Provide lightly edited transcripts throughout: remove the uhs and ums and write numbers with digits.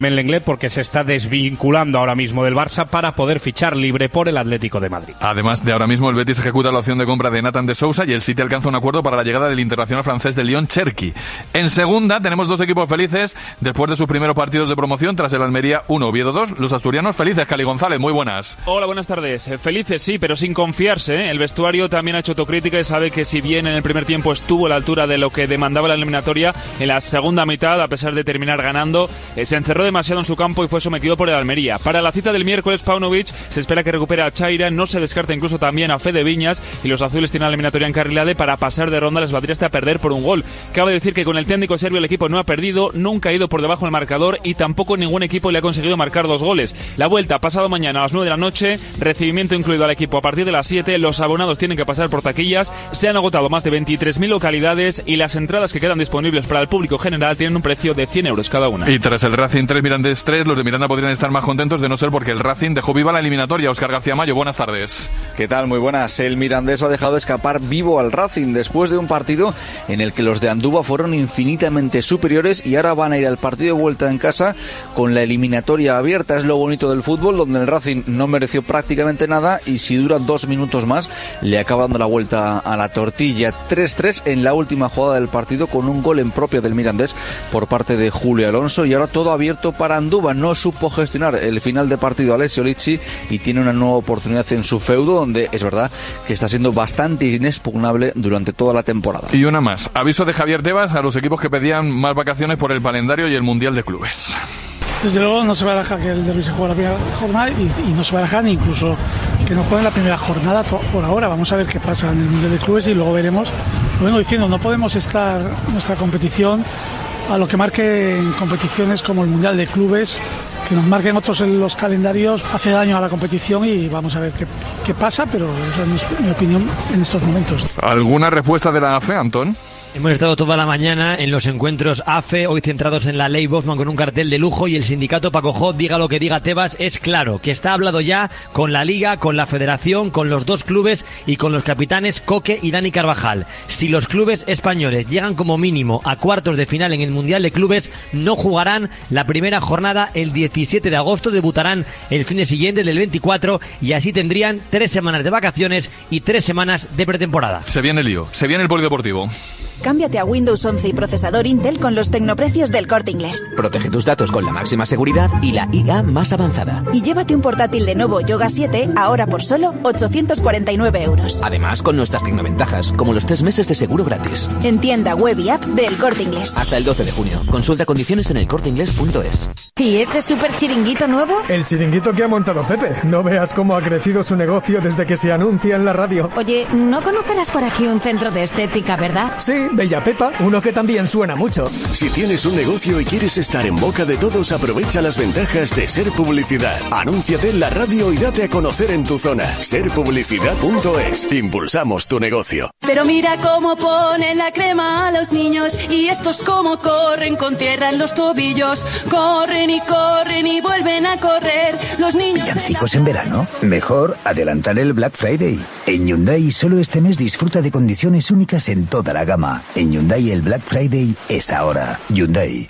El Lenglet, porque se está desvinculando ahora mismo del Barça para poder fichar libre por el Atlético de Madrid. Además de ahora mismo, el Betis ejecuta la opción de compra de Nathan de Sousa y el City alcanza un acuerdo para la llegada del internacional francés de Lyon, Cherki. En segunda, tenemos dos equipos felices después de sus primeros partidos de promoción tras el Almería 1, Oviedo 2. Los asturianos felices. Cali González, muy buenas. Hola, buenas tardes. Felices sí, pero sin confiarse. El vestuario también ha hecho autocrítica y sabe que si bien en el primer tiempo estuvo a la altura de lo que demandaba la eliminatoria, en la segunda mitad, a pesar de terminar ganando, se encerró demasiado en su campo y fue sometido por el Almería. Para la cita del miércoles, Paunovic se espera que recupere a Chaira, no se descarta incluso también a Fede Viñas, y los azules tienen la eliminatoria encarrilada. Para pasar de ronda les valdría hasta perder por un gol. Cabe decir que con el técnico serbio el equipo no ha perdido, nunca ha ido por debajo del marcador y tampoco ningún equipo le ha conseguido marcar 2 goles. La vuelta pasado mañana a las 9 de la noche, recibimiento incluido al equipo a partir de las 7, los abonados tienen que pasar por taquillas, se han agotado más de 23.000 localidades y las entradas que quedan disponibles para el público general tienen un precio de 100 euros cada una. Y tras el Racing 3, Mirandés 3, los de Miranda podrían estar más contentos de no ser porque el Racing dejó viva la eliminatoria. Óscar García Mayo, buenas tardes. ¿Qué tal? Muy buenas. El Mirandés ha dejado escapar vivo al Racing después de un partido en el que los de Andúba fueron infinitamente superiores y ahora van a ir al partido de vuelta en casa con la eliminatoria abierta. Es lo bonito del fútbol, donde el Racing no mereció prácticamente nada y si dura 2 minutos más le acaba dando la vuelta a la tortilla. 3-3 en la última jugada del partido con un gol en propia del Mirandés por parte de Julio Alonso y ahora todo abierto para Andúba. No supo gestionar el final de partido Alessio Licci y tiene una nueva oportunidad en su feudo, donde es verdad que está siendo bastante inexpugnable durante toda la temporada. Y una más, aviso de Javier Tebas a los equipos que pedían más vacaciones por el calendario y el Mundial de Clubes. Desde luego no se va a dejar que el derbi se juegue la primera jornada y no se va a dejar ni incluso que no jueguen la primera jornada por ahora. Vamos a ver qué pasa en el Mundial de Clubes y luego veremos. Lo vengo diciendo, no podemos estar nuestra competición a lo que marquen competiciones como el Mundial de Clubes, que nos marquen otros en los calendarios, hace daño a la competición y vamos a ver qué pasa, pero esa es mi opinión en estos momentos. ¿Alguna respuesta de la AFE, Antón? Hemos estado toda la mañana en los encuentros AFE, hoy centrados en la ley Bosman con un cartel de lujo y el sindicato Paco Jod, diga lo que diga Tebas, es claro que está hablado ya con la Liga, con la Federación, con los dos clubes y con los capitanes Coque y Dani Carvajal. Si los clubes españoles llegan como mínimo a cuartos de final en el Mundial de Clubes, no jugarán la primera jornada el 17 de agosto, debutarán el fin de siguiente, del 24, y así tendrían 3 semanas de vacaciones y 3 semanas de pretemporada. Se viene el lío, se viene el polideportivo. Cámbiate a Windows 11 y procesador Intel con los tecnoprecios del Corte Inglés. Protege tus datos con la máxima seguridad y la IA más avanzada. Y llévate un portátil Lenovo Yoga 7 ahora por solo 849 euros. Además, con nuestras tecnoventajas, como los 3 meses de seguro gratis. En tienda web y app del Corte Inglés. Hasta el 12 de junio. Consulta condiciones en elcorteinglés.es. ¿Y este súper chiringuito nuevo? El chiringuito que ha montado Pepe. No veas cómo ha crecido su negocio desde que se anuncia en la radio. Oye, ¿no conocerás por aquí un centro de estética, verdad? Sí, Bella Pepa, uno que también suena mucho. Si tienes un negocio y quieres estar en boca de todos, aprovecha las ventajas de Ser Publicidad. Anúnciate en la radio y date a conocer en tu zona. Serpublicidad.es. Impulsamos tu negocio. Pero mira cómo ponen la crema a los niños y estos cómo corren con tierra en los tobillos. Corren y vuelven a correr. Los niños... ¿Villancicos en verano? Mejor adelantar el Black Friday. En Hyundai solo este mes disfruta de condiciones únicas en toda la gama. En Hyundai el Black Friday es ahora. Hyundai.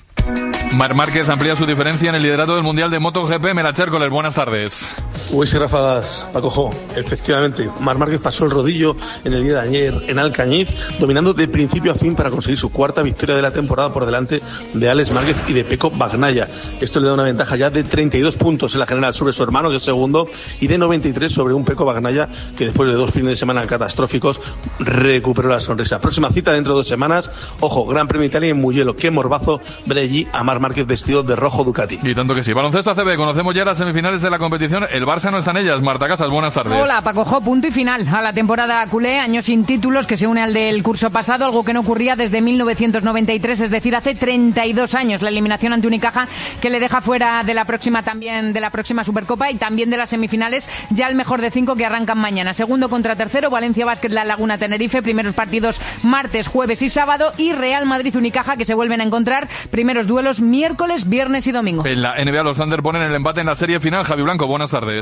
Marc Márquez amplía su diferencia en el liderato del Mundial de MotoGP. Melache Hércoles, buenas tardes. Uy, sí, ráfagas, Paco Jo. Efectivamente, Marc Márquez pasó el rodillo en el día de ayer en Alcañiz, dominando de principio a fin para conseguir su 4ª victoria de la temporada por delante de Alex Márquez y de Pecco Bagnaia. Esto le da una ventaja ya de 32 puntos en la general sobre su hermano, que es segundo, y de 93 sobre un Pecco Bagnaia que después de 2 fines de semana catastróficos recuperó la sonrisa. Próxima cita dentro de 2 semanas. Ojo, Gran Premio Italia en Mugello. Qué morbazo ver allí a Marc Márquez vestido de rojo Ducati. Y tanto que sí. Baloncesto ACB, conocemos ya las semifinales de la competición. El Barça no está en ellas. Marta Casas, buenas tardes. Hola, Paco Jo, punto y final a la temporada culé, año sin títulos que se une al del curso pasado, algo que no ocurría desde 1993, es decir, hace 32 años, la eliminación ante Unicaja que le deja fuera de la próxima Supercopa y también de las semifinales, ya el mejor de 5 que arrancan mañana. Segundo contra tercero, Valencia Basket La Laguna Tenerife, primeros partidos martes, jueves y sábado, y Real Madrid Unicaja que se vuelven a encontrar, primeros duelos miércoles, viernes y domingo. En la NBA los Thunder ponen el empate en la serie final. Javi Blanco, buenas tardes.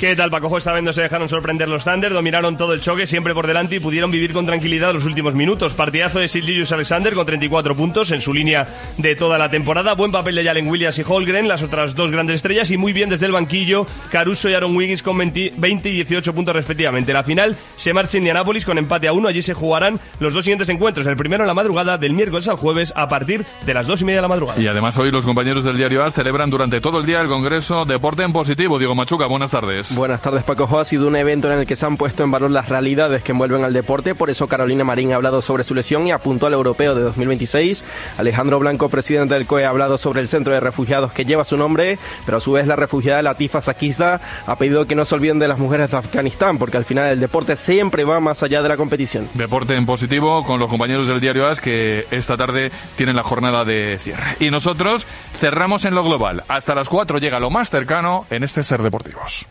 ¿Qué tal, Paco? Esta vez no se dejaron sorprender los Thunder, dominaron todo el choque, siempre por delante y pudieron vivir con tranquilidad los últimos minutos. Partidazo de Sid Gilgeous-Alexander con 34 puntos en su línea de toda la temporada. Buen papel de Jalen Williams y Holmgren, las otras dos grandes estrellas, y muy bien desde el banquillo Caruso y Aaron Wiggins con 20 y 18 puntos respectivamente. La final se marcha a Indianápolis con empate a 1. Allí se jugarán los dos siguientes encuentros. El primero en la madrugada del miércoles al jueves a partir de las 2:30 de la madrugada. Y además hoy los compañeros del diario AS celebran durante todo el día el Congreso Deporte en Positivo. Diego Machuca, buenas tardes. Buenas tardes, Paco. Ha sido un evento en el que se han puesto en valor las realidades que envuelven al deporte. Por eso Carolina Marín ha hablado sobre su lesión y apuntó al europeo de 2026. Alejandro Blanco, presidente del COE, ha hablado sobre el centro de refugiados que lleva su nombre, pero a su vez la refugiada Latifa Sakizda ha pedido que no se olviden de las mujeres de Afganistán, porque al final el deporte siempre va más allá de la competición. Deporte en Positivo con los compañeros del diario AS, que esta tarde tienen la jornada de cierre. Y nosotros cerramos en lo global. Hasta las 4 llega lo más cercano en este Ser Deportivos.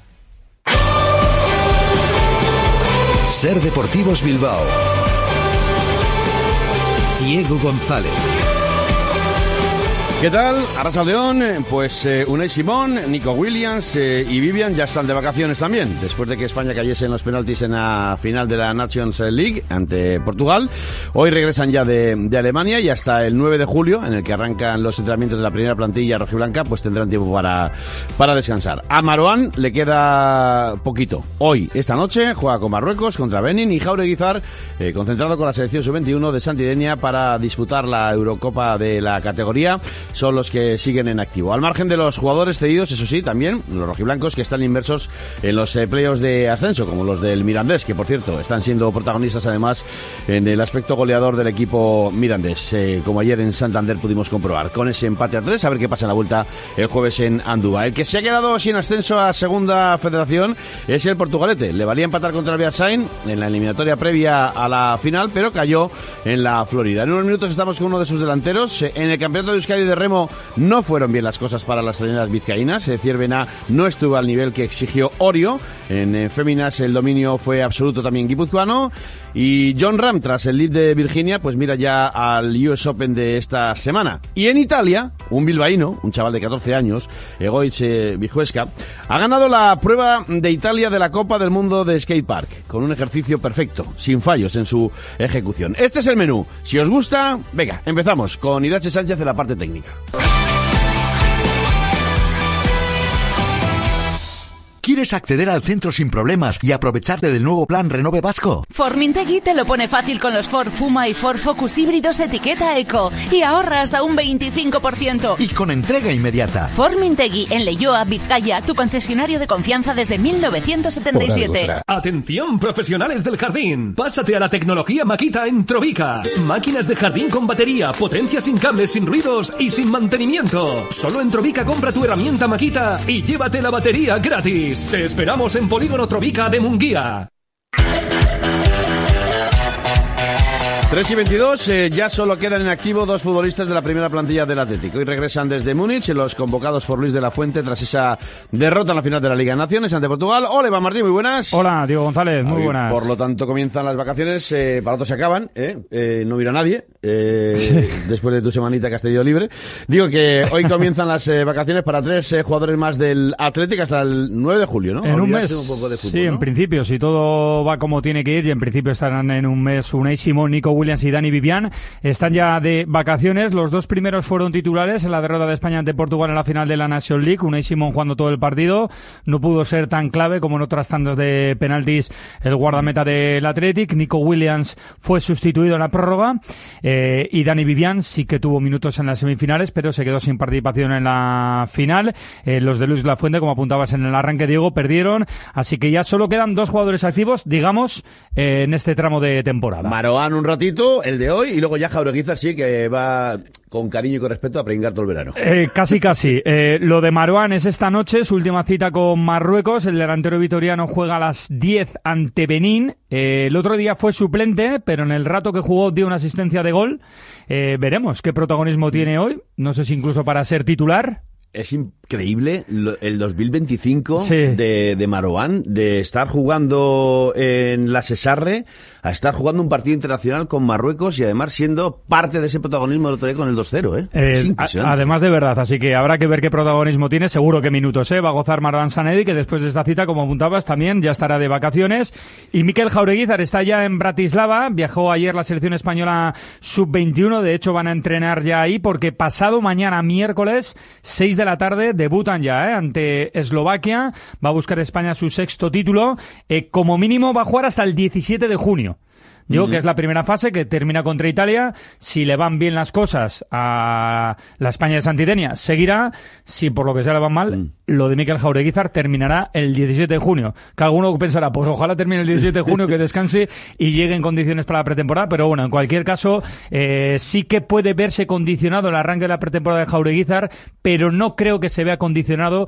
Ser Deportivos Bilbao. Diego González. ¿Qué tal? Arrasaleón, pues Unai Simón, Nico Williams y Vivian ya están de vacaciones también, después de que España cayese en los penaltis en la final de la Nations League ante Portugal. Hoy regresan ya de Alemania y hasta el 9 de julio, en el que arrancan los entrenamientos de la primera plantilla rojiblanca, pues tendrán tiempo para descansar. A Marouane le queda poquito. Hoy, esta noche, juega con Marruecos contra Benin, y Jauregui Izar, concentrado con la selección sub-21 de Santidenia para disputar la Eurocopa de la categoría, son los que siguen en activo. Al margen de los jugadores cedidos, eso sí, también los rojiblancos que están inmersos en los playoffs de ascenso, como los del Mirandés, que por cierto están siendo protagonistas además en el aspecto goleador del equipo mirandés, como ayer en Santander pudimos comprobar, con ese empate a 3, a ver qué pasa en la vuelta el jueves en Andúba. El que se ha quedado sin ascenso a Segunda Federación es el Portugalete. Le valía empatar contra el Beasain en la eliminatoria previa a la final, pero cayó en la Florida. En unos minutos estamos con uno de sus delanteros. En el campeonato de Euskadi de remo no fueron bien las cosas para las treneras vizcaínas. Ciervena no estuvo al nivel que exigió Orio. En féminas el dominio fue absoluto también guipuzcoano. Y John Ram, tras el lead de Virginia, pues mira ya al US Open de esta semana. Y en Italia, un bilbaíno, un chaval de 14 años, Egoitz Vijuesca, ha ganado la prueba de Italia de la Copa del Mundo de Skatepark, con un ejercicio perfecto, sin fallos en su ejecución. Este es el menú. Si os gusta, venga, empezamos con Irache Sánchez de la parte técnica. ¿Quieres acceder al centro sin problemas y aprovecharte del nuevo plan Renove Vasco? Formintegui te lo pone fácil con los Ford Puma y Ford Focus híbridos etiqueta Eco y ahorra hasta un 25%. Y con entrega inmediata. Formintegui en Leioa, Vizcaya, tu concesionario de confianza desde 1977. Atención, profesionales del jardín. Pásate a la tecnología Makita en Trovica. Máquinas de jardín con batería, potencia sin cables, sin ruidos y sin mantenimiento. Solo en Trovica compra tu herramienta Makita y llévate la batería gratis. Te esperamos en Polígono Trovica de Munguía. 3:22, ya solo quedan en activo dos futbolistas de la primera plantilla del Atlético. Hoy regresan desde Múnich los convocados por Luis de la Fuente tras esa derrota en la final de la Liga de Naciones ante Portugal. Hola, Iván Martín, muy buenas. Hola, Diego González, muy buenas. Por lo tanto, comienzan las vacaciones, para otros se acaban, no mira nadie, después de tu semanita que has tenido libre. Digo que hoy comienzan las vacaciones para tres jugadores más del Atlético hasta el 9 de julio, ¿no? En un mes, un poco de fútbol, sí, ¿no? En principio, si todo va como tiene que ir, y en principio estarán en un mes Unai Simón, Nico Williams y Dani Vivian. Están ya de vacaciones. Los dos primeros fueron titulares en la derrota de España ante Portugal en la final de la Nations League. Unai Simón jugando todo el partido. No pudo ser tan clave como en otras tandas de penaltis el guardameta del Athletic. Nico Williams fue sustituido en la prórroga. Y Dani Vivian sí que tuvo minutos en las semifinales, pero se quedó sin participación en la final. Los de Luis de la Fuente, como apuntabas en el arranque, Diego, perdieron. Así que ya solo quedan dos jugadores activos, digamos, en este tramo de temporada. Marouane un ratito, el de hoy, y luego ya Jauregui Izar sí que va con cariño y con respeto a pringar todo el verano. Casi. Lo de Marouane es esta noche, su última cita con Marruecos. El delantero vitoriano juega a las 10 ante Benín. El otro día fue suplente, pero en el rato que jugó dio una asistencia de gol. Veremos qué protagonismo tiene hoy. No sé si incluso para ser titular. Es creíble el 2025 de Marouane, de estar jugando en la Cesarre a estar jugando un partido internacional con Marruecos y además siendo parte de ese protagonismo del otro día con el 2-0, Es impresionante. Además de verdad, así que habrá que ver qué protagonismo tiene, seguro que minutos, va a gozar Marouane Sanedi, que después de esta cita, como apuntabas, también ya estará de vacaciones. Y Mikel Jaureguizar está ya en Bratislava, viajó ayer la selección española sub-21, de hecho van a entrenar ya ahí porque pasado mañana miércoles 6 de la tarde debutan ya ante Eslovaquia, va a buscar España su 6º título, como mínimo va a jugar hasta el 17 de junio. Digo que es la primera fase que termina contra Italia. Si le van bien las cosas a la España de Santidenia, seguirá. Si por lo que sea le van mal, lo de Mikel Jaureguizar terminará el 17 de junio. Que alguno pensará, pues ojalá termine el 17 de junio, que descanse y llegue en condiciones para la pretemporada. Pero bueno, en cualquier caso, sí que puede verse condicionado el arranque de la pretemporada de Jaureguizar, pero no creo que se vea condicionado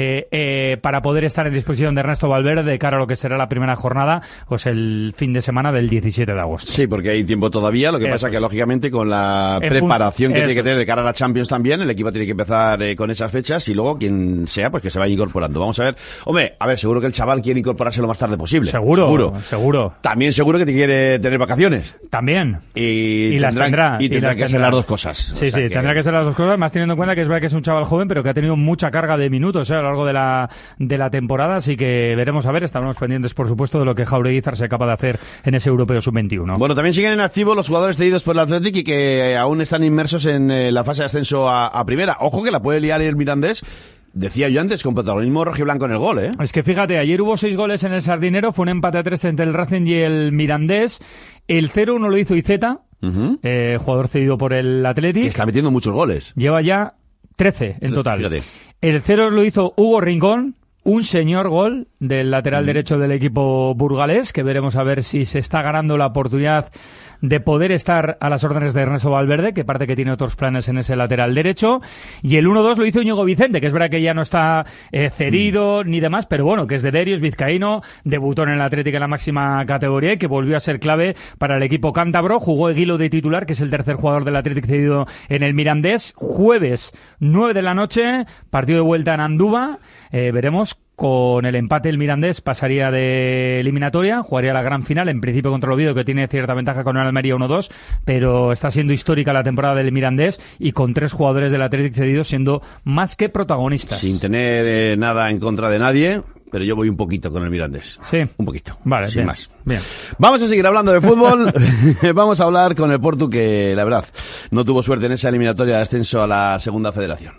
para poder estar en disposición de Ernesto Valverde de cara a lo que será la primera jornada, pues el fin de semana del 17 de agosto. Sí, porque hay tiempo todavía, lo que pasa que lógicamente con la preparación que tiene que tener de cara a la Champions también, el equipo tiene que empezar con esas fechas y luego quien sea, pues que se vaya incorporando. Vamos a ver, hombre, seguro que el chaval quiere incorporarse lo más tarde posible. Seguro. También seguro que te quiere tener vacaciones. También. Y las tendrá. Y tendrá que hacer las dos cosas. Sí, tendrá que ser las dos cosas, más teniendo en cuenta que es verdad que es un chaval joven, pero que ha tenido mucha carga de minutos a lo largo de la temporada, así que veremos a ver, estaremos pendientes por supuesto de lo que Jaureguizar sea capaz de hacer en ese europeo sub-21. Bueno, también siguen en activo los jugadores cedidos por el Athletic y que aún están inmersos en la fase de ascenso a primera. Ojo que la puede liar el Mirandés. Decía yo antes, con protagonismo rojiblanco en el gol, Es que fíjate, ayer hubo 6 goles en el Sardinero, fue un empate a 3 entre el Racing y el Mirandés. El 0-1 lo hizo Iceta, jugador cedido por el Athletic. Que está metiendo muchos goles. Lleva ya 13 en total. Fíjate. El 0 lo hizo Hugo Rincón. Un señor gol del lateral derecho del equipo burgalés, que veremos a ver si se está ganando la oportunidad de poder estar a las órdenes de Ernesto Valverde, que parece que tiene otros planes en ese lateral derecho. Y el 1-2 lo hizo Íñigo Vicente, que es verdad que ya no está cedido ni demás, pero bueno, que es de Derio, es vizcaíno, debutó en el Atlético en la máxima categoría y que volvió a ser clave para el equipo cántabro. Jugó Eguilo de titular, que es el tercer jugador del Atlético cedido en el Mirandés. Jueves, 9 de la noche, partido de vuelta en Andúba. Veremos. Con el empate el Mirandés pasaría de eliminatoria, jugaría la gran final, en principio contra el Oviedo, que tiene cierta ventaja con el Almería 1-2, pero está siendo histórica la temporada del Mirandés y con 3 jugadores del Atlético cedidos siendo más que protagonistas. Sin tener nada en contra de nadie, pero yo voy un poquito con el Mirandés. Sí. Un poquito. Vale, sin bien, más. Bien. Vamos a seguir hablando de fútbol. Vamos a hablar con el Portu, que la verdad no tuvo suerte en esa eliminatoria de ascenso a la segunda federación.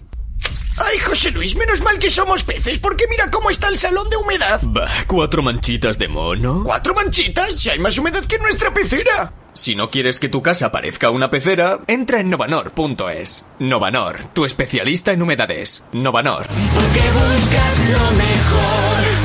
Ay, José Luis, menos mal que somos peces, porque mira cómo está el salón de humedad. Bah, 4 manchitas de mono. ¿4 manchitas? Si hay más humedad que en nuestra pecera. Si no quieres que tu casa parezca una pecera, entra en Novanor.es. Novanor, tu especialista en humedades. Novanor. Porque buscas lo mejor.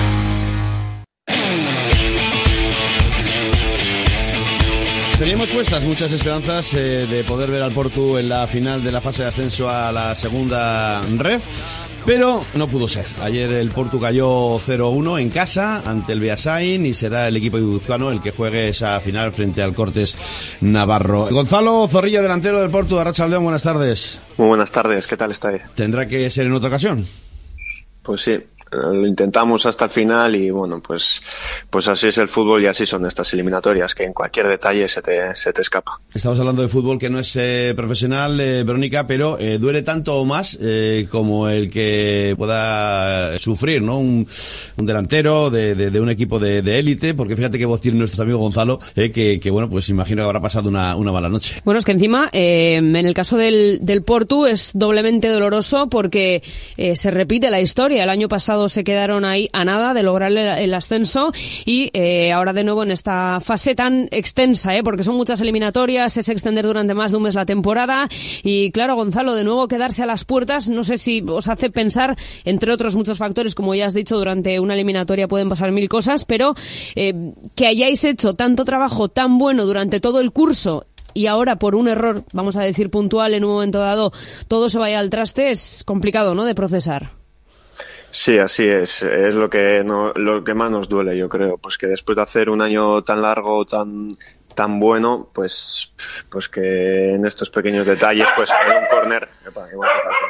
Teníamos puestas muchas esperanzas de poder ver al Portu en la final de la fase de ascenso a la segunda ref, pero no pudo ser. Ayer el Portu cayó 0-1 en casa ante el Beasain y será el equipo guipuzcoano el que juegue esa final frente al Cortes Navarro. Gonzalo Zorrilla, delantero del Portu, Arratsaldeon, buenas tardes. Muy buenas tardes, ¿qué tal estáis? ¿Tendrá que ser en otra ocasión? Pues sí. Lo intentamos hasta el final y bueno, pues así es el fútbol y así son estas eliminatorias, que en cualquier detalle se te escapa. Estamos hablando de fútbol que no es profesional, Verónica, pero duele tanto o más como el que pueda sufrir, ¿no? Un delantero de un equipo de élite, porque fíjate que voz tiene nuestro amigo Gonzalo, que bueno, pues imagino que habrá pasado una mala noche. Bueno, es que encima, en el caso del Portu es doblemente doloroso porque se repite la historia. El año pasado se quedaron ahí a nada de lograr el ascenso y ahora de nuevo en esta fase tan extensa, porque son muchas eliminatorias, es extender durante más de un mes la temporada y claro, Gonzalo, de nuevo quedarse a las puertas, no sé si os hace pensar, entre otros muchos factores, como ya has dicho, durante una eliminatoria pueden pasar 1000 cosas, pero que hayáis hecho tanto trabajo tan bueno durante todo el curso y ahora por un error, vamos a decir puntual, en un momento dado, todo se vaya al traste, es complicado, ¿no?, de procesar. Sí, así es lo que más nos duele, yo creo, pues que después de hacer un año tan largo, tan bueno, pues que en estos pequeños detalles, pues en un córner,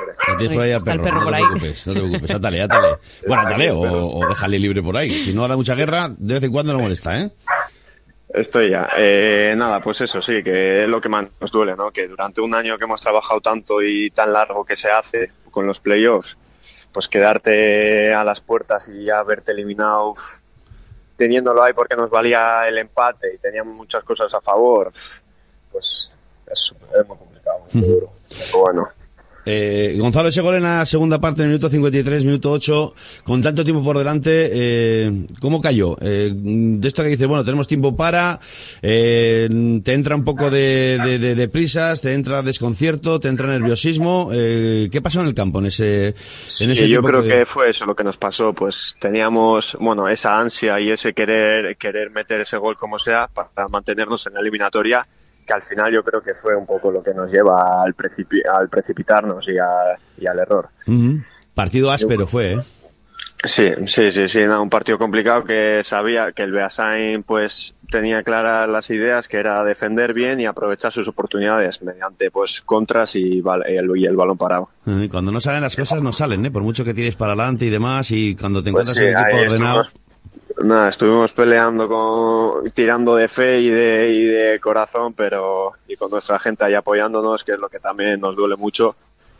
Tienes por ahí al perro, no te preocupes, átale. Bueno, átale o déjale libre por ahí. Si no da mucha guerra, de vez en cuando no molesta, ¿eh? Estoy ya. Nada, pues eso sí, que es lo que más nos duele, ¿no? Que durante un año que hemos trabajado tanto y tan largo que se hace con los playoffs, pues quedarte a las puertas y ya haberte eliminado teniéndolo ahí porque nos valía el empate y teníamos muchas cosas a favor, pues es muy complicado, muy duro. Pero bueno. Gonzalo, ese gol en la segunda parte, minuto 53, minuto 8, con tanto tiempo por delante, ¿cómo cayó? De esto que dices, bueno, tenemos tiempo para, te entra un poco de prisas, te entra desconcierto, te entra nerviosismo, ¿qué pasó en el campo en ese yo creo que fue eso lo que nos pasó, pues teníamos, bueno, esa ansia y ese querer meter ese gol como sea para mantenernos en la eliminatoria, que al final yo creo que fue un poco lo que nos lleva al precipitarnos y al error. Partido áspero fue, ¿eh? Sí, un partido complicado que sabía que el Beasain pues tenía claras las ideas, que era defender bien y aprovechar sus oportunidades mediante pues contras y el balón parado. Cuando no salen las cosas no salen, ¿eh? Por mucho que tires para adelante y demás, y cuando te encuentras en un equipo ordenado... Estuvimos peleando tirando de fe y de corazón, y con nuestra gente ahí apoyándonos, que es lo que también nos duele mucho.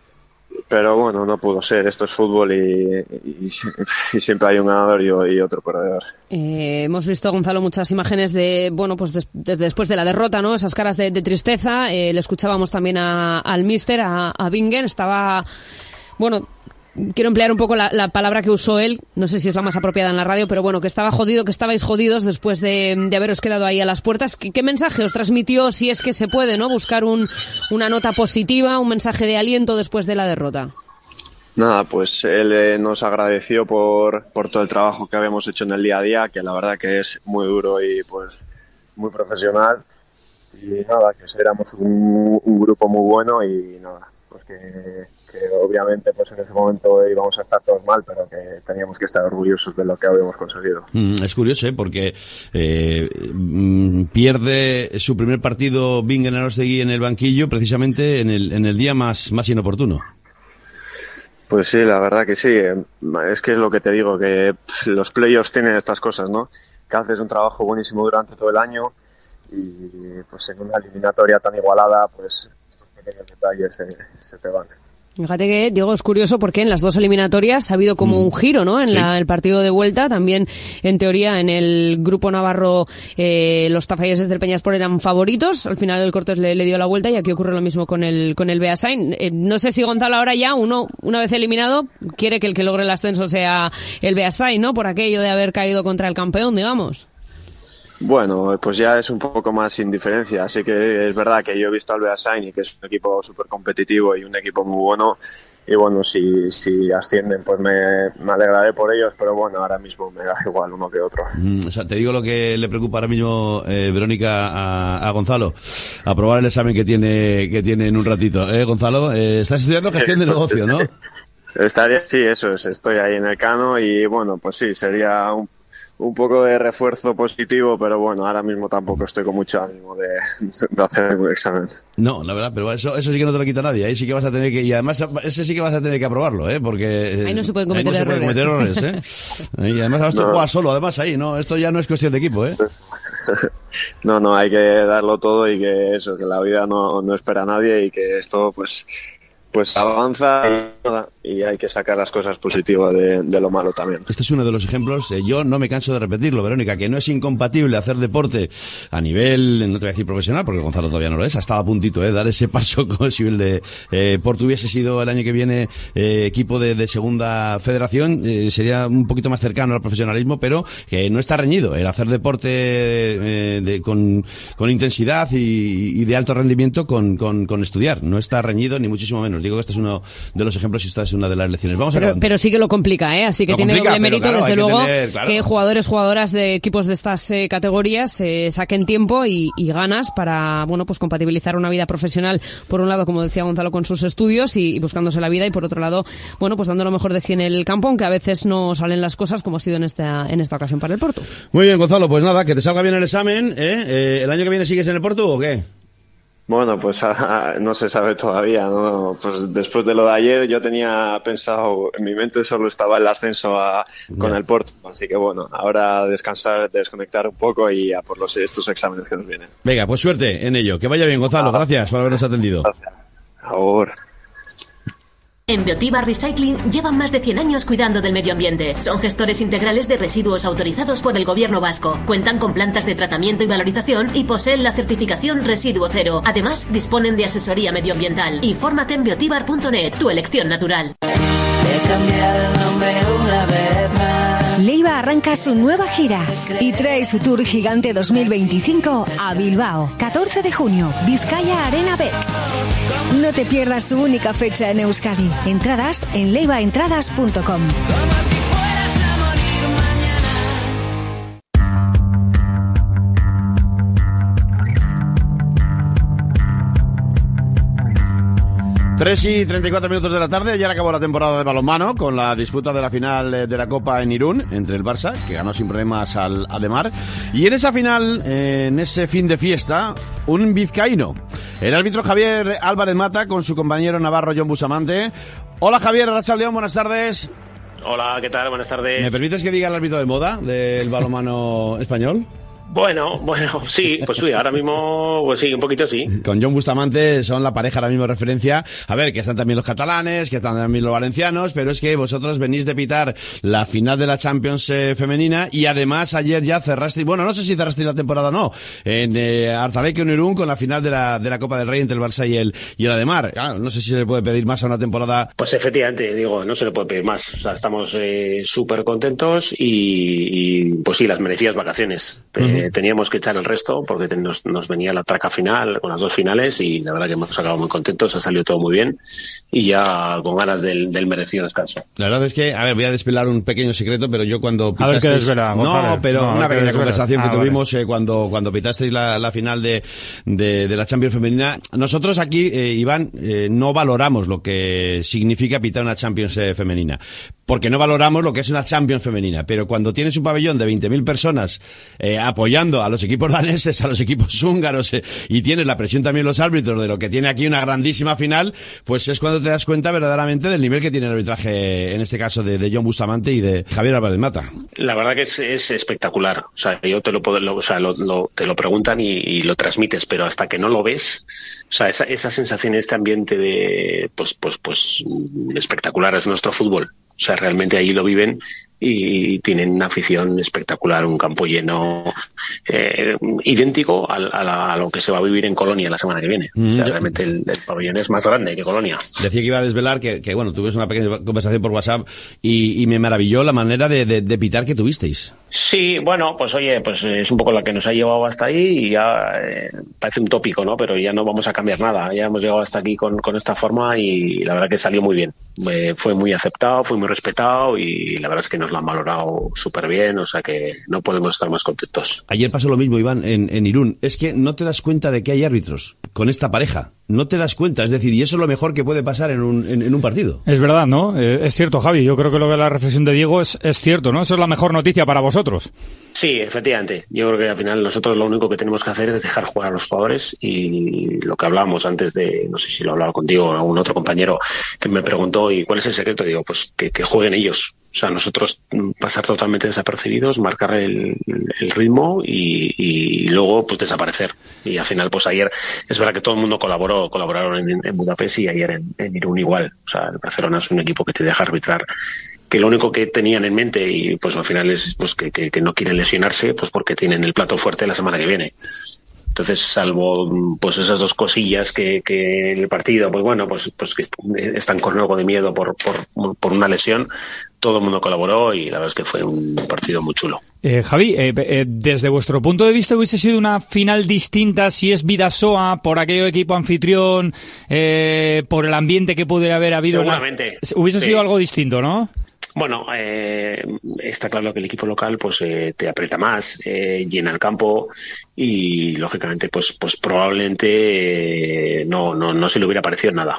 Pero bueno, no pudo ser. Esto es fútbol y siempre hay un ganador y otro perdedor. Hemos visto, Gonzalo, muchas imágenes de, bueno, pues desde después de la derrota, ¿no? Esas caras de tristeza. Le escuchábamos también al míster, a Bingen. Estaba, bueno... Quiero emplear un poco la palabra que usó él, no sé si es la más apropiada en la radio, pero bueno, que estaba jodido, que estabais jodidos después de haberos quedado ahí a las puertas. ¿Qué mensaje os transmitió, si es que se puede, ¿no? Buscar una nota positiva, un mensaje de aliento después de la derrota? Nada, pues él nos agradeció por todo el trabajo que habíamos hecho en el día a día, que la verdad que es muy duro y pues muy profesional. Y nada, que éramos un grupo muy bueno y nada, pues que obviamente pues en ese momento íbamos a estar todos mal, pero que teníamos que estar orgullosos de lo que habíamos conseguido. Es curioso, porque pierde su primer partido Bingen Arostegui en el banquillo precisamente en el día más inoportuno. Pues sí, la verdad que sí. Es que es lo que te digo, que los playoffs tienen estas cosas, ¿no? Que haces un trabajo buenísimo durante todo el año y pues en una eliminatoria tan igualada, pues estos pequeños detalles se te van. Fíjate que, Diego, es curioso porque en las dos eliminatorias ha habido como un giro, ¿no? En el partido de vuelta, también, en teoría, en el grupo navarro, los tafalleses del Peñaspor eran favoritos. Al final el Cortés le dio la vuelta y aquí ocurre lo mismo con el Beasain. No sé si Gonzalo ahora ya, una vez eliminado, quiere que el que logre el ascenso sea el Beasain, ¿no? Por aquello de haber caído contra el campeón, digamos. Bueno, pues ya es un poco más indiferencia, así que es verdad que yo he visto al Beasain y que es un equipo súper competitivo y un equipo muy bueno, y bueno, si ascienden pues me alegraré por ellos, pero bueno, ahora mismo me da igual uno que otro. O sea, te digo lo que le preocupa ahora mismo, Verónica, a Gonzalo, aprobar el examen que tiene en un ratito. Gonzalo, estás estudiando gestión de negocio, ¿no? Sí, eso es, estoy ahí en el Cano y bueno, pues sí, sería un poco de refuerzo positivo, pero bueno, ahora mismo tampoco estoy con mucho ánimo de hacer un examen. No, la verdad, pero eso sí que no te lo quita nadie, ahí sí que vas a tener que, y además ese sí que vas a tener que aprobarlo, porque ahí no se pueden cometer errores. Y además tú juegas solo, además ahí, ¿no? Esto ya no es cuestión de equipo, No, hay que darlo todo y que que la vida no espera a nadie y que esto pues avanza y hay que sacar las cosas positivas de lo malo también. Este es uno de los ejemplos, yo no me canso de repetirlo, Verónica, que no es incompatible hacer deporte a nivel, no te voy a decir profesional, porque Gonzalo todavía no lo es, ha estado a puntito, dar ese paso como si el de Porto hubiese sido el año que viene equipo de segunda federación, sería un poquito más cercano al profesionalismo, pero que no está reñido el hacer deporte con intensidad y de alto rendimiento con estudiar, no está reñido ni muchísimo menos. Digo que este es uno de los ejemplos y esta es una de las lecciones. Pero sí que lo complica, así que tiene doble mérito, desde luego, que jugadoras de equipos de estas categorías saquen tiempo y ganas para, bueno, pues compatibilizar una vida profesional, por un lado, como decía Gonzalo, con sus estudios y buscándose la vida, y por otro lado, bueno, pues dando lo mejor de sí en el campo, aunque a veces no salen las cosas como ha sido en esta ocasión para el Porto. Muy bien, Gonzalo, pues nada, que te salga bien el examen, ¿El año que viene sigues en el Porto o qué? Bueno, pues no se sabe todavía, ¿no? Pues después de lo de ayer yo tenía pensado, en mi mente solo estaba el ascenso con el Porto, así que bueno, ahora descansar, desconectar un poco y a por estos exámenes que nos vienen. Venga, pues suerte en ello. Que vaya bien, Gonzalo. Gracias por habernos atendido. Gracias. Ahora. En Biotibar Recycling llevan más de 100 años cuidando del medio ambiente. Son gestores integrales de residuos autorizados por el Gobierno vasco. Cuentan con plantas de tratamiento y valorización y poseen la certificación Residuo Cero. Además, disponen de asesoría medioambiental. Infórmate en biotibar.net, tu elección natural. He cambiado el nombre una vez más. Leiva arranca su nueva gira y trae su Tour Gigante 2025 a Bilbao. 14 de junio, Vizcaya Arena Beck. No te pierdas su única fecha en Euskadi. Entradas en leivaentradas.com. 3:34 de la tarde, ya acabó la temporada de balonmano con la disputa de la final de la Copa en Irún entre el Barça, que ganó sin problemas al Ademar, y en esa final, en ese fin de fiesta, un vizcaíno, el árbitro Javier Álvarez Mata con su compañero navarro Jon Bustamante. Hola Javier, Arratsaldeon, buenas tardes. Hola, ¿qué tal? Buenas tardes. ¿Me permites que diga el árbitro de moda del balonmano español? Bueno, sí, pues sí, ahora mismo, pues sí, un poquito sí. Con Jon Bustamante son la pareja ahora mismo de referencia. A ver, que están también los catalanes, que están también los valencianos, pero es que vosotros venís de pitar la final de la Champions femenina y además ayer ya cerrasteis, bueno, no sé si cerrasteis la temporada o no, en Arzalequio en Irún con la final de la Copa del Rey entre el Barça y el Ademar. Claro, no sé si se le puede pedir más a una temporada. Pues efectivamente, digo, no se le puede pedir más. O sea, estamos súper contentos y pues sí, las merecidas vacaciones. Teníamos que echar el resto porque nos venía la traca final con las dos finales y la verdad que hemos acabado muy contentos, ha salido todo muy bien y ya con ganas del merecido descanso. La verdad es que, a ver, voy a desvelar un pequeño secreto, pero yo cuando pitasteis... A ver qué desvela, no, pero una pequeña conversación que tuvimos cuando pitasteis la final de la Champions femenina. Nosotros aquí, Iván, no valoramos lo que significa pitar una Champions femenina, porque no valoramos lo que es una Champions femenina, pero cuando tienes un pabellón de 20.000 personas apoyando a los equipos daneses, a los equipos húngaros, y tienes la presión también los árbitros de lo que tiene aquí una grandísima final, pues es cuando te das cuenta verdaderamente del nivel que tiene el arbitraje, en este caso de Jon Bustamante y de Javier Álvarez Mata. La verdad que es espectacular. O sea, yo te lo preguntan y lo transmites, pero hasta que no lo ves, o sea, esa sensación, este ambiente de pues espectacular es nuestro fútbol. O sea, realmente ahí lo viven y tienen una afición espectacular, un campo lleno idéntico a lo que se va a vivir en Colonia la semana que viene. O sea, realmente el pabellón es más grande que Colonia. Decía que iba a desvelar que bueno, tuvimos una pequeña conversación por WhatsApp y me maravilló la manera de pitar que tuvisteis. Sí, bueno, pues oye, pues es un poco la que nos ha llevado hasta ahí y ya parece un tópico, ¿no? Pero ya no vamos a cambiar nada. Ya hemos llegado hasta aquí con esta forma y la verdad que salió muy bien. Fue muy aceptado, fue muy respetado y la verdad es que nos lo han valorado súper bien, o sea que no podemos estar más contentos. Ayer pasó lo mismo, Iván, en Irún. Es que no te das cuenta de que hay árbitros con esta pareja. No te das cuenta, es decir, y eso es lo mejor que puede pasar en un partido. Es verdad, ¿no? Es cierto, Javi, yo creo que lo de la reflexión de Diego es cierto, ¿no? Eso es la mejor noticia para vosotros. Sí, efectivamente. Yo creo que al final nosotros lo único que tenemos que hacer es dejar jugar a los jugadores y lo que hablábamos antes de, no sé si lo hablaba contigo o algún otro compañero que me preguntó, ¿y cuál es el secreto? Digo, pues que jueguen ellos. O sea, nosotros pasar totalmente desapercibidos, marcar el ritmo y luego pues desaparecer. Y al final, pues ayer es verdad que todo el mundo colaboraron en Budapest y ayer en Irún igual. O sea, el Barcelona es un equipo que te deja arbitrar, que lo único que tenían en mente y pues al final es pues que no quieren lesionarse, pues porque tienen el plato fuerte la semana que viene. Entonces, salvo pues esas dos cosillas que en el partido, pues bueno, pues que están con algo de miedo por una lesión, todo el mundo colaboró y la verdad es que fue un partido muy chulo. Javi, desde vuestro punto de vista, ¿hubiese sido una final distinta si es Bidasoa, por aquello equipo anfitrión, por el ambiente que pudiera haber habido? Seguramente. Hubiese sido algo distinto, ¿no? Bueno, está claro que el equipo local pues te aprieta más, llena el campo y lógicamente pues probablemente no se le hubiera parecido nada.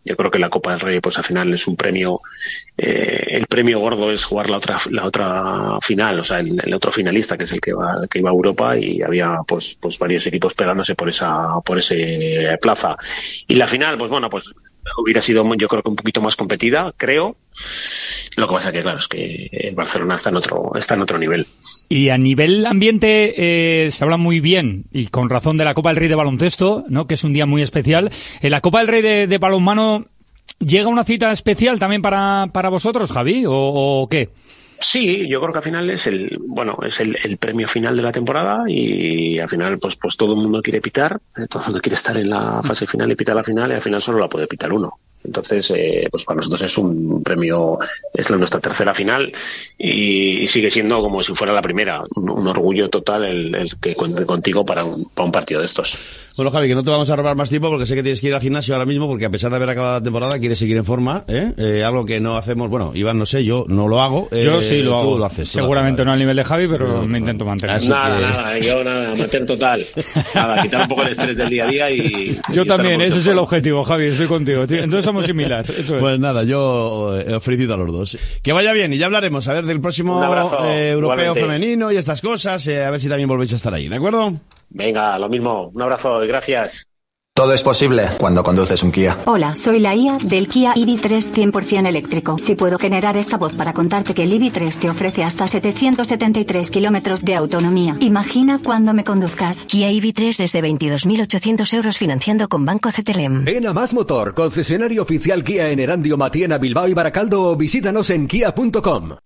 Yo creo que la Copa del Rey, pues al final es un premio, el premio gordo es jugar la otra final, o sea, el otro finalista, que es el que iba a Europa, y había pues varios equipos pegándose por ese plaza. Y la final, pues bueno, pues hubiera sido, yo creo que un poquito más competida, creo. Lo que pasa que, claro, es que el Barcelona está en otro nivel. Y a nivel ambiente se habla muy bien, y con razón, de la Copa del Rey de baloncesto, ¿no? Que es un día muy especial. En la Copa del Rey de balonmano, ¿llega una cita especial también para vosotros, Javi, o qué? Sí, yo creo que al final es el premio final de la temporada, y al final pues todo el mundo quiere pitar, todo el mundo quiere estar en la fase final y pitar la final, y al final solo la puede pitar uno. Entonces, pues para nosotros es un premio, es nuestra tercera final, y sigue siendo como si fuera la primera. Un orgullo total el que cuente contigo para un partido de estos. Bueno, Javi, que no te vamos a robar más tiempo, porque sé que tienes que ir al gimnasio ahora mismo, porque a pesar de haber acabado la temporada quieres seguir en forma, algo que no hacemos. Bueno, Iván, no sé, yo no lo hago. Yo sí lo hago. Tú lo haces. Seguramente no al nivel de Javi, pero me intento mantener. Nada, amateur total. Nada, quitar un poco el estrés del día a día y... Yo también, ese es el objetivo, Javi, estoy contigo. Entonces somos similares, eso es. Pues nada, yo felicito a los dos. Que vaya bien, y ya hablaremos, a ver, del próximo europeo igualmente, femenino y estas cosas, a ver si también volvéis a estar ahí, ¿de acuerdo? Venga, lo mismo, un abrazo y gracias. Todo es posible cuando conduces un Kia. Hola, soy la IA del Kia EV3 100% eléctrico. Si puedo generar esta voz para contarte que el EV3 te ofrece hasta 773 kilómetros de autonomía. Imagina cuando me conduzcas. Kia EV3 desde 22.800 euros financiando con Banco CTLM. Ven a Más Motor, concesionario oficial Kia en Erandio, Matiena, Bilbao y Baracaldo, o visítanos en kia.com.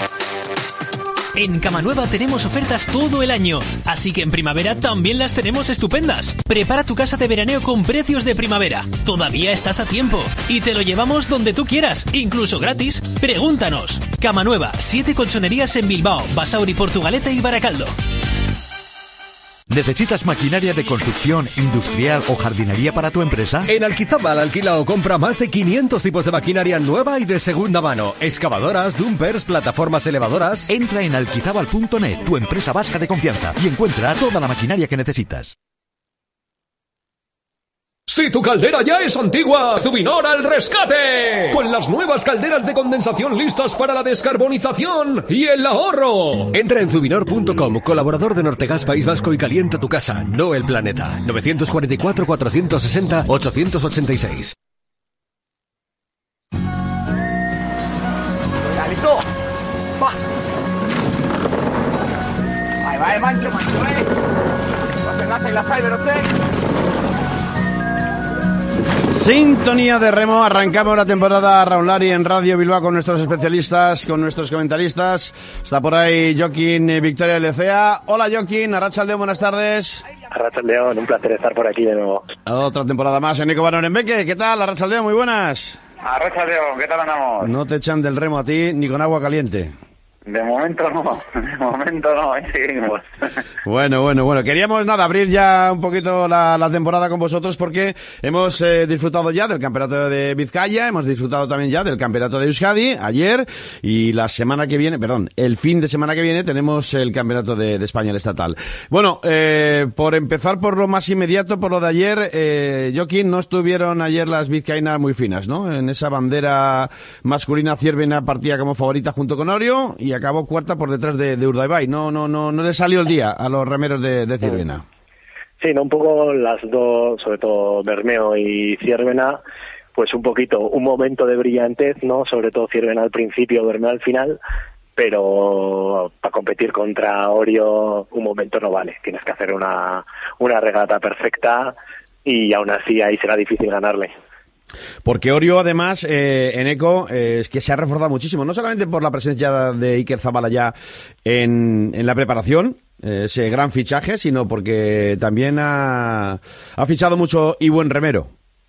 En Camanueva tenemos ofertas todo el año, así que en primavera también las tenemos estupendas. Prepara tu casa de veraneo con precios de primavera. Todavía estás a tiempo y te lo llevamos donde tú quieras, incluso gratis. Pregúntanos. Camanueva, 7 colchonerías en Bilbao, Basauri, Portugalete y Baracaldo. ¿Necesitas maquinaria de construcción, industrial o jardinería para tu empresa? En Alquizábal alquila o compra más de 500 tipos de maquinaria nueva y de segunda mano. Excavadoras, dumpers, plataformas elevadoras. Entra en alquizabal.net, tu empresa vasca de confianza, y encuentra toda la maquinaria que necesitas. Si tu caldera ya es antigua, Zubinor al rescate. Con las nuevas calderas de condensación listas para la descarbonización y el ahorro. Entra en Zubinor.com, colaborador de Nortegas País Vasco, y calienta tu casa, no el planeta. 944-460-886. ¿Listo? Va. Ahí va, mancho, Va a hacer la cyber, Sintonía de remo, arrancamos la temporada Raúl Lari en Radio Bilbao con nuestros especialistas, con nuestros comentaristas. Está por ahí Joaquín Victoria Lecea. Hola Joaquín, Arratsaldeon, buenas tardes. Arratsaldeon, un placer estar por aquí de nuevo. Otra temporada más en Eco Banorenbeque. ¿Qué tal, Arratsaldeon? Muy buenas. Arratsaldeon, ¿qué tal andamos? No te echan del remo a ti ni con agua caliente. De momento no, ahí seguimos. Bueno. Queríamos abrir ya un poquito la temporada con vosotros, porque hemos disfrutado ya del campeonato de Vizcaya, hemos disfrutado también ya del campeonato de Euskadi ayer, y el fin de semana que viene tenemos el campeonato de España, el estatal. Bueno, por empezar por lo más inmediato, por lo de ayer, Joaquín, no estuvieron ayer las vizcaínas muy finas, ¿no? En esa bandera masculina, Ciervena partía como favorita junto con Orio, y acabó cuarta por detrás de Urdaibai. No le salió el día a los remeros de Ciervena. Sí, un poco las dos, sobre todo Bermeo y Ciervena, pues un momento de brillantez, ¿no? Sobre todo Ciervena al principio, Bermeo al final, pero para competir contra Orio un momento no vale. Tienes que hacer una regata perfecta, y aún así ahí será difícil ganarle. Porque Orio, además, en Eco, es que se ha reforzado muchísimo, no solamente por la presencia de Iker Zabala ya en la preparación, ese gran fichaje, sino porque también ha fichado mucho y buen remero.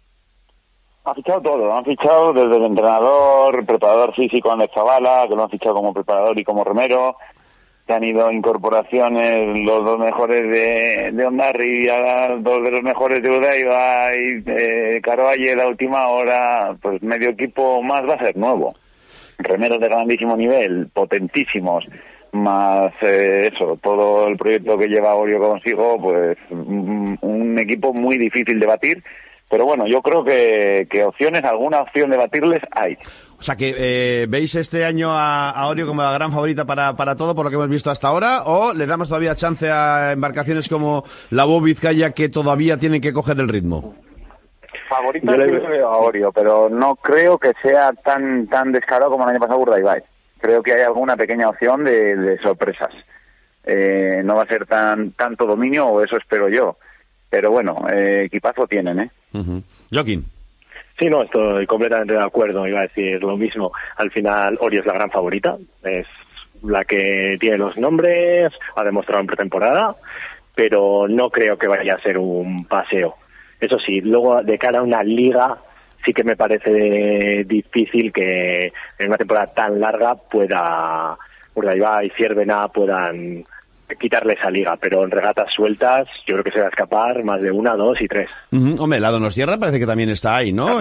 Ha fichado todo, han fichado desde el entrenador, preparador físico Ander Zabala, que lo han fichado como preparador y como remero. Se han ido incorporaciones, los dos mejores de Ondarri, dos de los mejores de Urdaibai, y Caroalle la última hora. Pues medio equipo más va a ser nuevo. Remeros de grandísimo nivel, potentísimos, más todo el proyecto que lleva Orio consigo, pues un equipo muy difícil de batir, Pero bueno, yo creo que opciones, alguna opción de batirles hay. O sea que ¿veis este año a Orio como la gran favorita para todo por lo que hemos visto hasta ahora? ¿O le damos todavía chance a embarcaciones como la BO Vizcaya que todavía tienen que coger el ritmo? Favorita yo le veo a Orio, pero no creo que sea tan descarado como el año pasado Urdaibai. Creo que hay alguna pequeña opción de sorpresas. No va a ser tanto dominio, o eso espero yo. Pero bueno, equipazo tienen, ¿eh? Joaquín. Sí, no, estoy completamente de acuerdo, iba a decir lo mismo. Al final, Orio es la gran favorita, es la que tiene los nombres, ha demostrado en pretemporada, pero no creo que vaya a ser un paseo. Eso sí, luego de cara a una liga, sí que me parece difícil que en una temporada tan larga pueda Urdaibai y Ciervena puedan quitarle esa liga, pero en regatas sueltas yo creo que se va a escapar más de 1, 2 y 3. Hombre, la Donostierra parece que también está ahí, ¿no?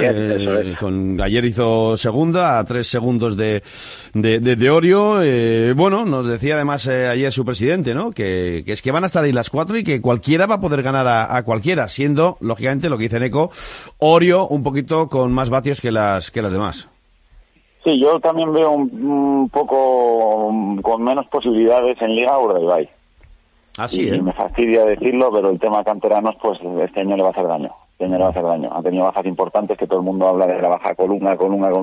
Ayer hizo segunda a 3 segundos de Orio. Bueno, nos decía además ayer su presidente, ¿no? Que es que van a estar ahí las 4 y que cualquiera va a poder ganar a cualquiera, siendo, lógicamente, lo que dice Neko, Orio un poquito con más vatios que las demás. Sí, yo también veo un poco con menos posibilidades en Liga Urdaibai. Así, y me fastidia decirlo, pero el tema canteranos, pues este año le va a hacer daño. Ha tenido bajas importantes, que todo el mundo habla de la baja Colunga.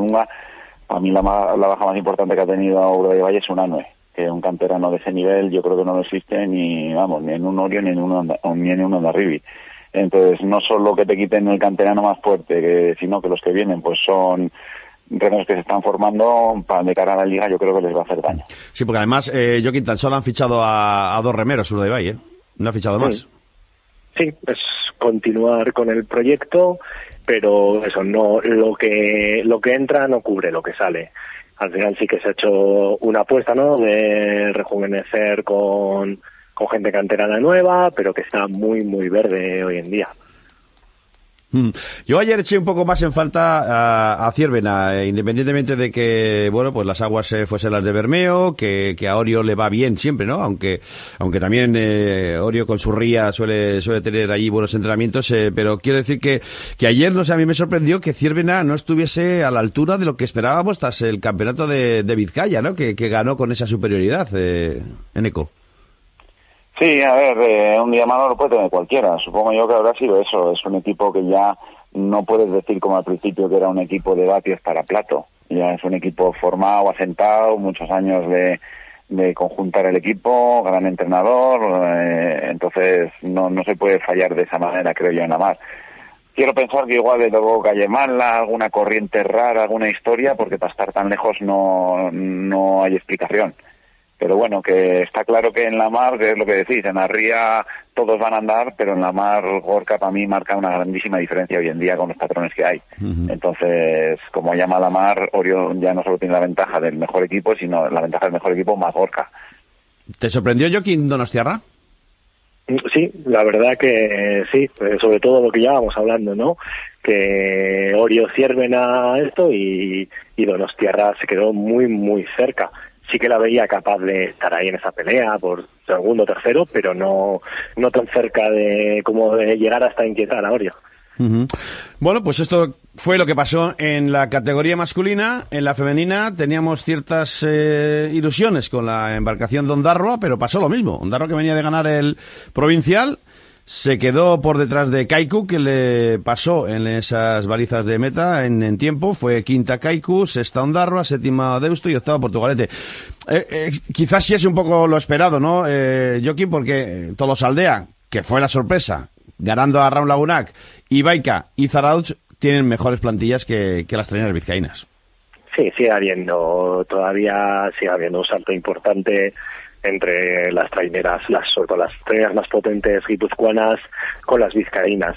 Para mí la baja más importante que ha tenido Urdaibai es Unanue, que un canterano de ese nivel yo creo que no existe ni en un Orio ni en un Hondarribia. Entonces, no solo que te quiten el canterano más fuerte, sino que los que vienen pues son remeros que se están formando de cara a la liga, yo creo que les va a hacer daño. Sí, porque además, Joaquín, tan solo han fichado a 2 remeros, Urdaibai, ¿eh? No ha fichado más. Sí, es continuar con el proyecto, pero eso, no, lo que entra no cubre lo que sale. Al final sí que se ha hecho una apuesta, ¿no?, de rejuvenecer con gente canterana nueva, pero que está muy, muy verde hoy en día. Yo ayer eché un poco más en falta a Ciervena, independientemente de que, bueno, pues las aguas fuesen las de Bermeo, que a Orio le va bien siempre, ¿no? Aunque también Orio con su ría suele tener allí buenos entrenamientos, pero quiero decir que ayer, no sé, a mí me sorprendió que Ciervena no estuviese a la altura de lo que esperábamos tras el campeonato de Vizcaya, ¿no? Que ganó con esa superioridad, Eneco. Sí, a ver, un día malo lo puede tener cualquiera. Supongo yo que habrá sido eso. Es un equipo que ya no puedes decir como al principio que era un equipo de vatios para plato. Ya es un equipo formado, asentado, muchos años de conjuntar el equipo, gran entrenador. Entonces no se puede fallar de esa manera, creo yo, en la mar. Quiero pensar que igual le tocó calle mala, alguna corriente rara, alguna historia, porque para estar tan lejos no hay explicación. Pero bueno, que está claro que en la mar, que es lo que decís, en la ría todos van a andar, pero en la mar Gorka para mí marca una grandísima diferencia hoy en día con los patrones que hay. Entonces, como llama la mar, Orio ya no solo tiene la ventaja del mejor equipo, sino la ventaja del mejor equipo más Gorka. ¿Te sorprendió Joaquín Donostiarra? Sí, la verdad que sí, sobre todo lo que ya vamos hablando, ¿no? Que Orio Ciervena esto y Donostiarra se quedó muy, muy cerca. Sí que la veía capaz de estar ahí en esa pelea por segundo, tercero, pero no tan cerca de como de llegar hasta inquietar a Orio. Bueno, pues esto fue lo que pasó en la categoría masculina. En la femenina teníamos ciertas ilusiones con la embarcación de Ondarroa, pero pasó lo mismo. Ondarroa, que venía de ganar el provincial, se quedó por detrás de Kaiku, que le pasó en esas balizas de meta en tiempo. Fue quinta Kaiku, sexta Ondarroa, séptima Deusto y octava Portugalete. Quizás sí es un poco lo esperado, ¿no, Joaquín? Porque Tolosaldea, que fue la sorpresa, ganando a Raúl Lagunac, y Baica y Zarautz tienen mejores plantillas que las traineras vizcaínas. Sí, sigue habiendo un salto importante entre las traineras, sobre todo las traineras más potentes guipuzcoanas con las vizcaínas.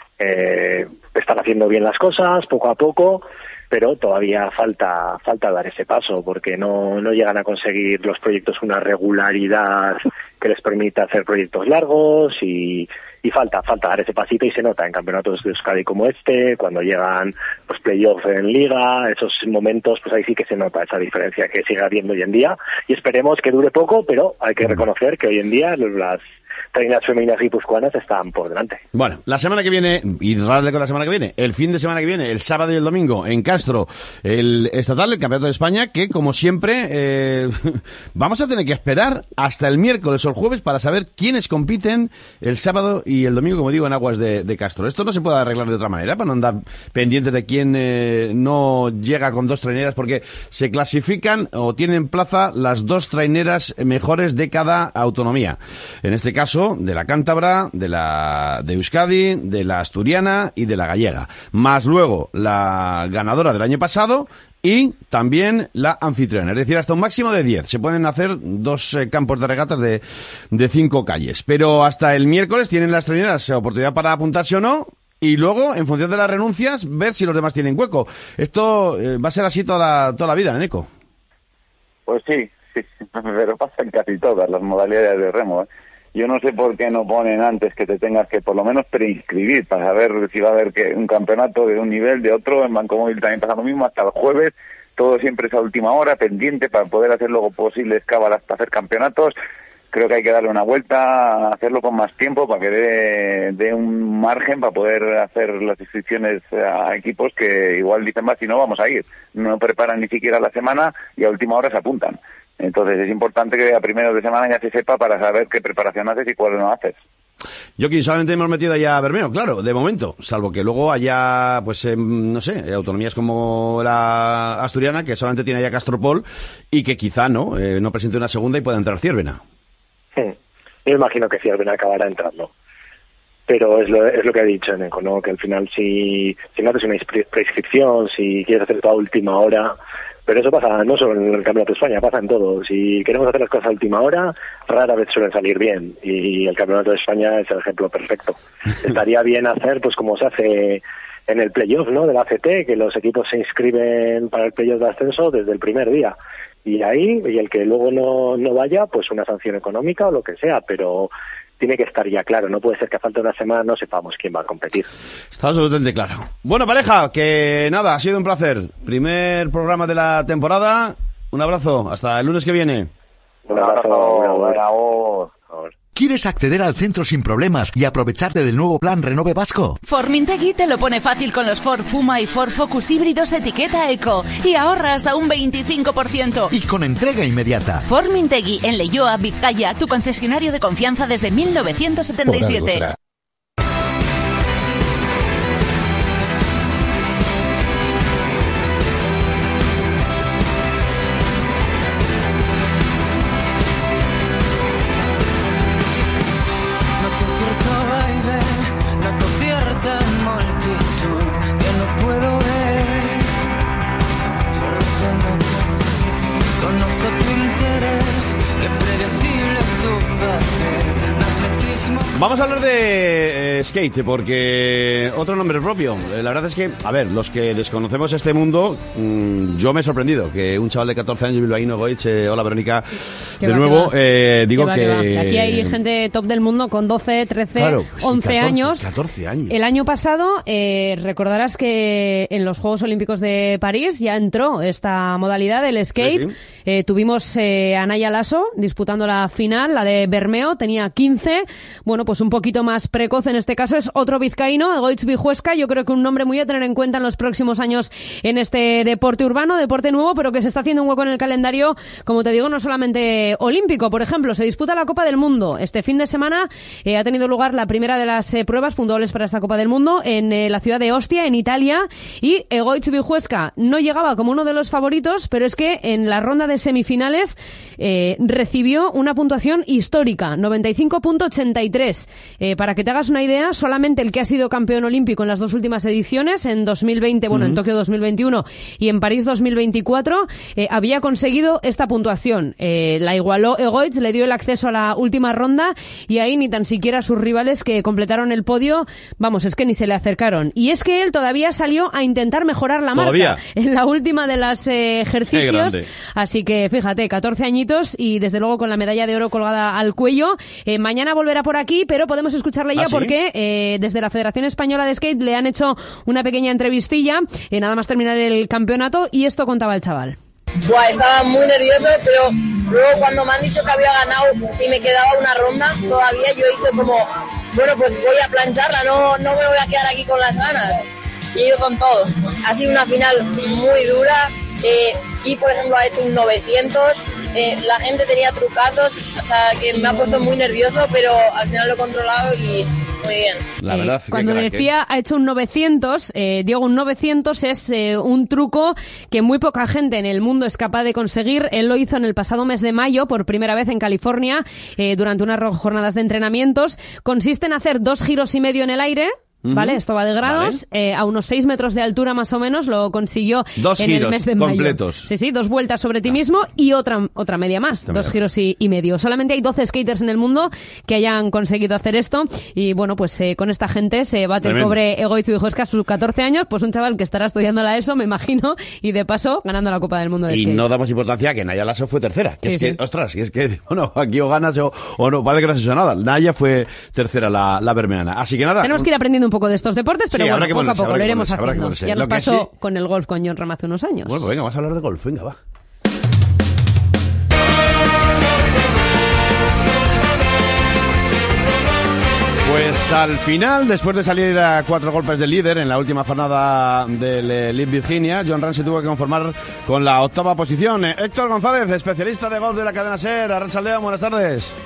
Están haciendo bien las cosas, poco a poco, pero todavía falta dar ese paso, porque no llegan a conseguir los proyectos una regularidad que les permita hacer proyectos largos y falta dar ese pasito, y se nota en campeonatos de Euskadi como este, cuando llegan los playoffs en liga, esos momentos, pues ahí sí que se nota esa diferencia que sigue habiendo hoy en día, y esperemos que dure poco, pero hay que reconocer que hoy en día las reinas femeninas guipuzcoanas están por delante. Bueno, la semana que viene, y darle con la semana que viene, el fin de semana que viene, el sábado y el domingo, en Castro, el estatal, el Campeonato de España, que como siempre, vamos a tener que esperar hasta el miércoles o el jueves para saber quiénes compiten el sábado y el domingo, como digo, en aguas de Castro. Esto no se puede arreglar de otra manera, para no andar pendientes de quién no llega con 2 traineras, porque se clasifican o tienen plaza las 2 traineras mejores de cada autonomía. En este caso, de la cántabra, de Euskadi, de la asturiana y de la gallega. Más luego la ganadora del año pasado y también la anfitriona. Es decir, hasta un máximo de 10. Se pueden hacer 2 campos de regatas de 5 calles. Pero hasta el miércoles tienen las traineras oportunidad para apuntarse o no. Y luego, en función de las renuncias, ver si los demás tienen hueco. Esto va a ser así toda la vida, Neco. Pues sí, pero pasa en casi todas las modalidades de remo. Yo no sé por qué no ponen antes que te tengas que por lo menos preinscribir para saber si va a haber un campeonato de un nivel, de otro. En Banco Móvil también pasa lo mismo, hasta el jueves, todo siempre es a última hora, pendiente para poder hacer luego posibles cábalas para hacer campeonatos. Creo que hay que darle una vuelta, hacerlo con más tiempo para que dé un margen para poder hacer las inscripciones a equipos que igual dicen, si no vamos a ir. No preparan ni siquiera la semana y a última hora se apuntan. Entonces es importante que a primeros de semana ya se sepa para saber qué preparación haces y cuál no haces. Joaquín, solamente hemos metido allá a Bermeo, claro, de momento, salvo que luego haya, pues, no sé, autonomías como la asturiana, que solamente tiene allá Castropol, y que quizá no presente una segunda y pueda entrar Ciervena. Yo imagino que Ciervena acabará entrando. Pero es lo que ha dicho Neco, ¿no? Que al final si no haces una prescripción, si quieres hacer todo a última hora. Pero eso pasa no solo en el Campeonato de España, pasa en todo. Si queremos hacer las cosas a última hora, rara vez suelen salir bien. Y el Campeonato de España es el ejemplo perfecto. Estaría bien hacer, pues como se hace en el playoff, ¿no? De la ACT, que los equipos se inscriben para el playoff de ascenso desde el primer día. Y el que luego no vaya, pues una sanción económica o lo que sea. Pero tiene que estar ya claro, no puede ser que a falta de una semana no sepamos quién va a competir. Está absolutamente claro. Bueno, pareja, que nada, ha sido un placer. Primer programa de la temporada. Un abrazo, hasta el lunes que viene. Un abrazo. ¿Quieres acceder al centro sin problemas y aprovecharte del nuevo plan Renove Vasco? Formintegui te lo pone fácil con los Ford Puma y Ford Focus híbridos etiqueta Eco y ahorra hasta un 25%. Y con entrega inmediata. Formintegui en Leioa, Vizcaya, tu concesionario de confianza desde 1977. Vamos a hablar de skate, porque otro nombre propio. La verdad es que, a ver, los que desconocemos este mundo, yo me he sorprendido que un chaval de 14 años, bilbaíno, Goitz, hola Verónica, de nuevo, digo que... Aquí hay gente top del mundo con 12, 13, claro, pues 11 años. 14 años. El año pasado, recordarás que en los Juegos Olímpicos de París ya entró esta modalidad del skate. Sí. Tuvimos a Naya Lasso disputando la final, la de Bermeo, tenía 15. Bueno, pues un poquito más precoz en este caso es otro vizcaíno, Egoitz Vijuesca. Yo creo que un nombre muy a tener en cuenta en los próximos años en este deporte urbano, deporte nuevo, pero que se está haciendo un hueco en el calendario, como te digo, no solamente olímpico. Por ejemplo, se disputa la Copa del Mundo. Este fin de semana ha tenido lugar la primera de las pruebas puntuables para esta Copa del Mundo en la ciudad de Ostia, en Italia, y Egoitz Vijuesca no llegaba como uno de los favoritos, pero es que en la ronda de semifinales recibió una puntuación histórica, 95.83. Para que te hagas una idea, solamente el que ha sido campeón olímpico en las dos últimas ediciones, en 2020, en Tokio 2021 y en París 2024, había conseguido esta puntuación. La igualó Egoitz, le dio el acceso a la última ronda y ahí ni tan siquiera sus rivales que completaron el podio, vamos, es que ni se le acercaron. Y es que él todavía salió a intentar mejorar la marca en la última de las ejercicios. Así que fíjate, 14 añitos y desde luego con la medalla de oro colgada al cuello. Mañana volverá por aquí, pero podemos escucharle ya porque desde la Federación Española de Skate le han hecho una pequeña entrevistilla nada más terminar el campeonato y esto contaba el chaval. Buah, estaba muy nervioso, pero Luego cuando me han dicho que había ganado y me quedaba una ronda todavía, yo he dicho como, bueno, pues voy a plancharla, no me voy a quedar aquí con las ganas. Y he ido con todo. Ha sido una final muy dura. Y por ejemplo ha hecho un 900. La gente tenía trucazos, o sea que me ha puesto muy nervioso, pero al final lo he controlado y muy bien. La verdad, cuando decía ha hecho un 900, Diego, un 900 es un truco que muy poca gente en el mundo es capaz de conseguir. Él lo hizo en el pasado mes de mayo por primera vez en California durante unas jornadas de entrenamientos. Consiste en hacer 2 giros y medio en el aire. ¿Vale? Esto va de grados, a unos 6 metros de altura más o menos, lo consiguió en el mes de mayo. 2 giros completos. Sí, 2 vueltas sobre ti mismo y otra media más, 2 giros y medio. Solamente hay 12 skaters en el mundo que hayan conseguido hacer esto y bueno, pues con esta gente se bate el pobre Egoitzu Ijoska a sus 14 años, pues un chaval que estará estudiando la ESO, me imagino, y de paso ganando la Copa del Mundo de skate. Y no damos importancia a que Naya Lasso fue tercera, que sí, ostras, es que, bueno, aquí o ganas o no, vale, gracias a nada. Naya fue tercera, la bermeana. Así que nada. Tenemos que ir aprendiendo un poco de estos deportes, pero bueno, poco a poco lo iremos haciendo. Ya nos pasó con el golf con Jon Ram hace unos años. Bueno, venga, vamos a hablar de golf, venga, va. Pues al final, después de salir a 4 golpes del líder en la última jornada del Lead Virginia, Jon Ram se tuvo que conformar con la 8ª posición. Héctor González, especialista de golf de la cadena SER, Arratsaldeon, buenas tardes.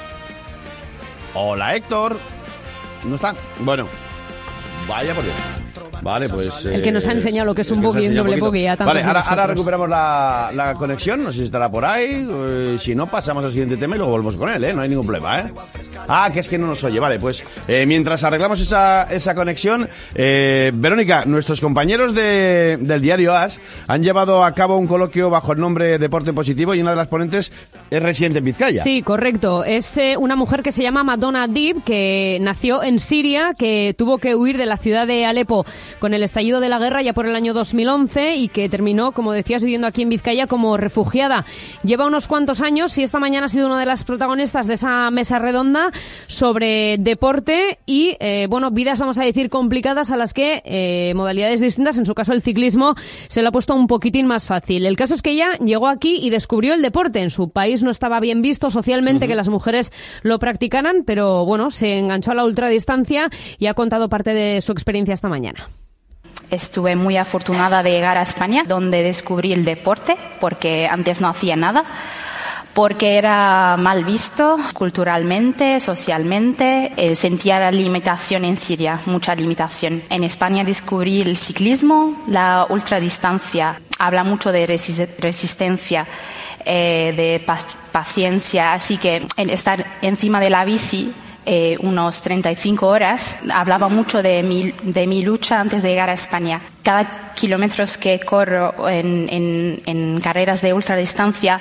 Hola, Héctor. ¿No está? Bueno. Vaya por Dios. Vale, pues... el que nos ha enseñado lo que es un buggy, un doble buggy. Vale, ahora recuperamos la conexión, no sé si estará por ahí. Si no, pasamos al siguiente tema y luego volvemos con él, no hay ningún problema, que es que no nos oye. Vale, pues mientras arreglamos esa conexión, Verónica, nuestros compañeros del diario AS han llevado a cabo un coloquio bajo el nombre Deporte Positivo y una de las ponentes es residente en Vizcaya. Sí, correcto. Es una mujer que se llama Madonna Dib, que nació en Siria, que tuvo que huir de la ciudad de Alepo con el estallido de la guerra ya por el año 2011 y que terminó, como decías, viviendo aquí en Vizcaya como refugiada. Lleva unos cuantos años y esta mañana ha sido una de las protagonistas de esa mesa redonda sobre deporte y, vidas, vamos a decir, complicadas a las que modalidades distintas, en su caso el ciclismo, se lo ha puesto un poquitín más fácil. El caso es que ella llegó aquí y descubrió el deporte. En su país no estaba bien visto socialmente que las mujeres lo practicaran, pero bueno, se enganchó a la ultradistancia y ha contado parte de su experiencia esta mañana. Estuve muy afortunada de llegar a España, donde descubrí el deporte, porque antes no hacía nada, porque era mal visto culturalmente, socialmente. Sentía la limitación en Siria, mucha limitación. En España descubrí el ciclismo, la ultradistancia. Habla mucho de resistencia, de paciencia, así que estar encima de la bici unos 35 horas, hablaba mucho de mi lucha antes de llegar a España. Cada kilómetro que corro en carreras de ultradistancia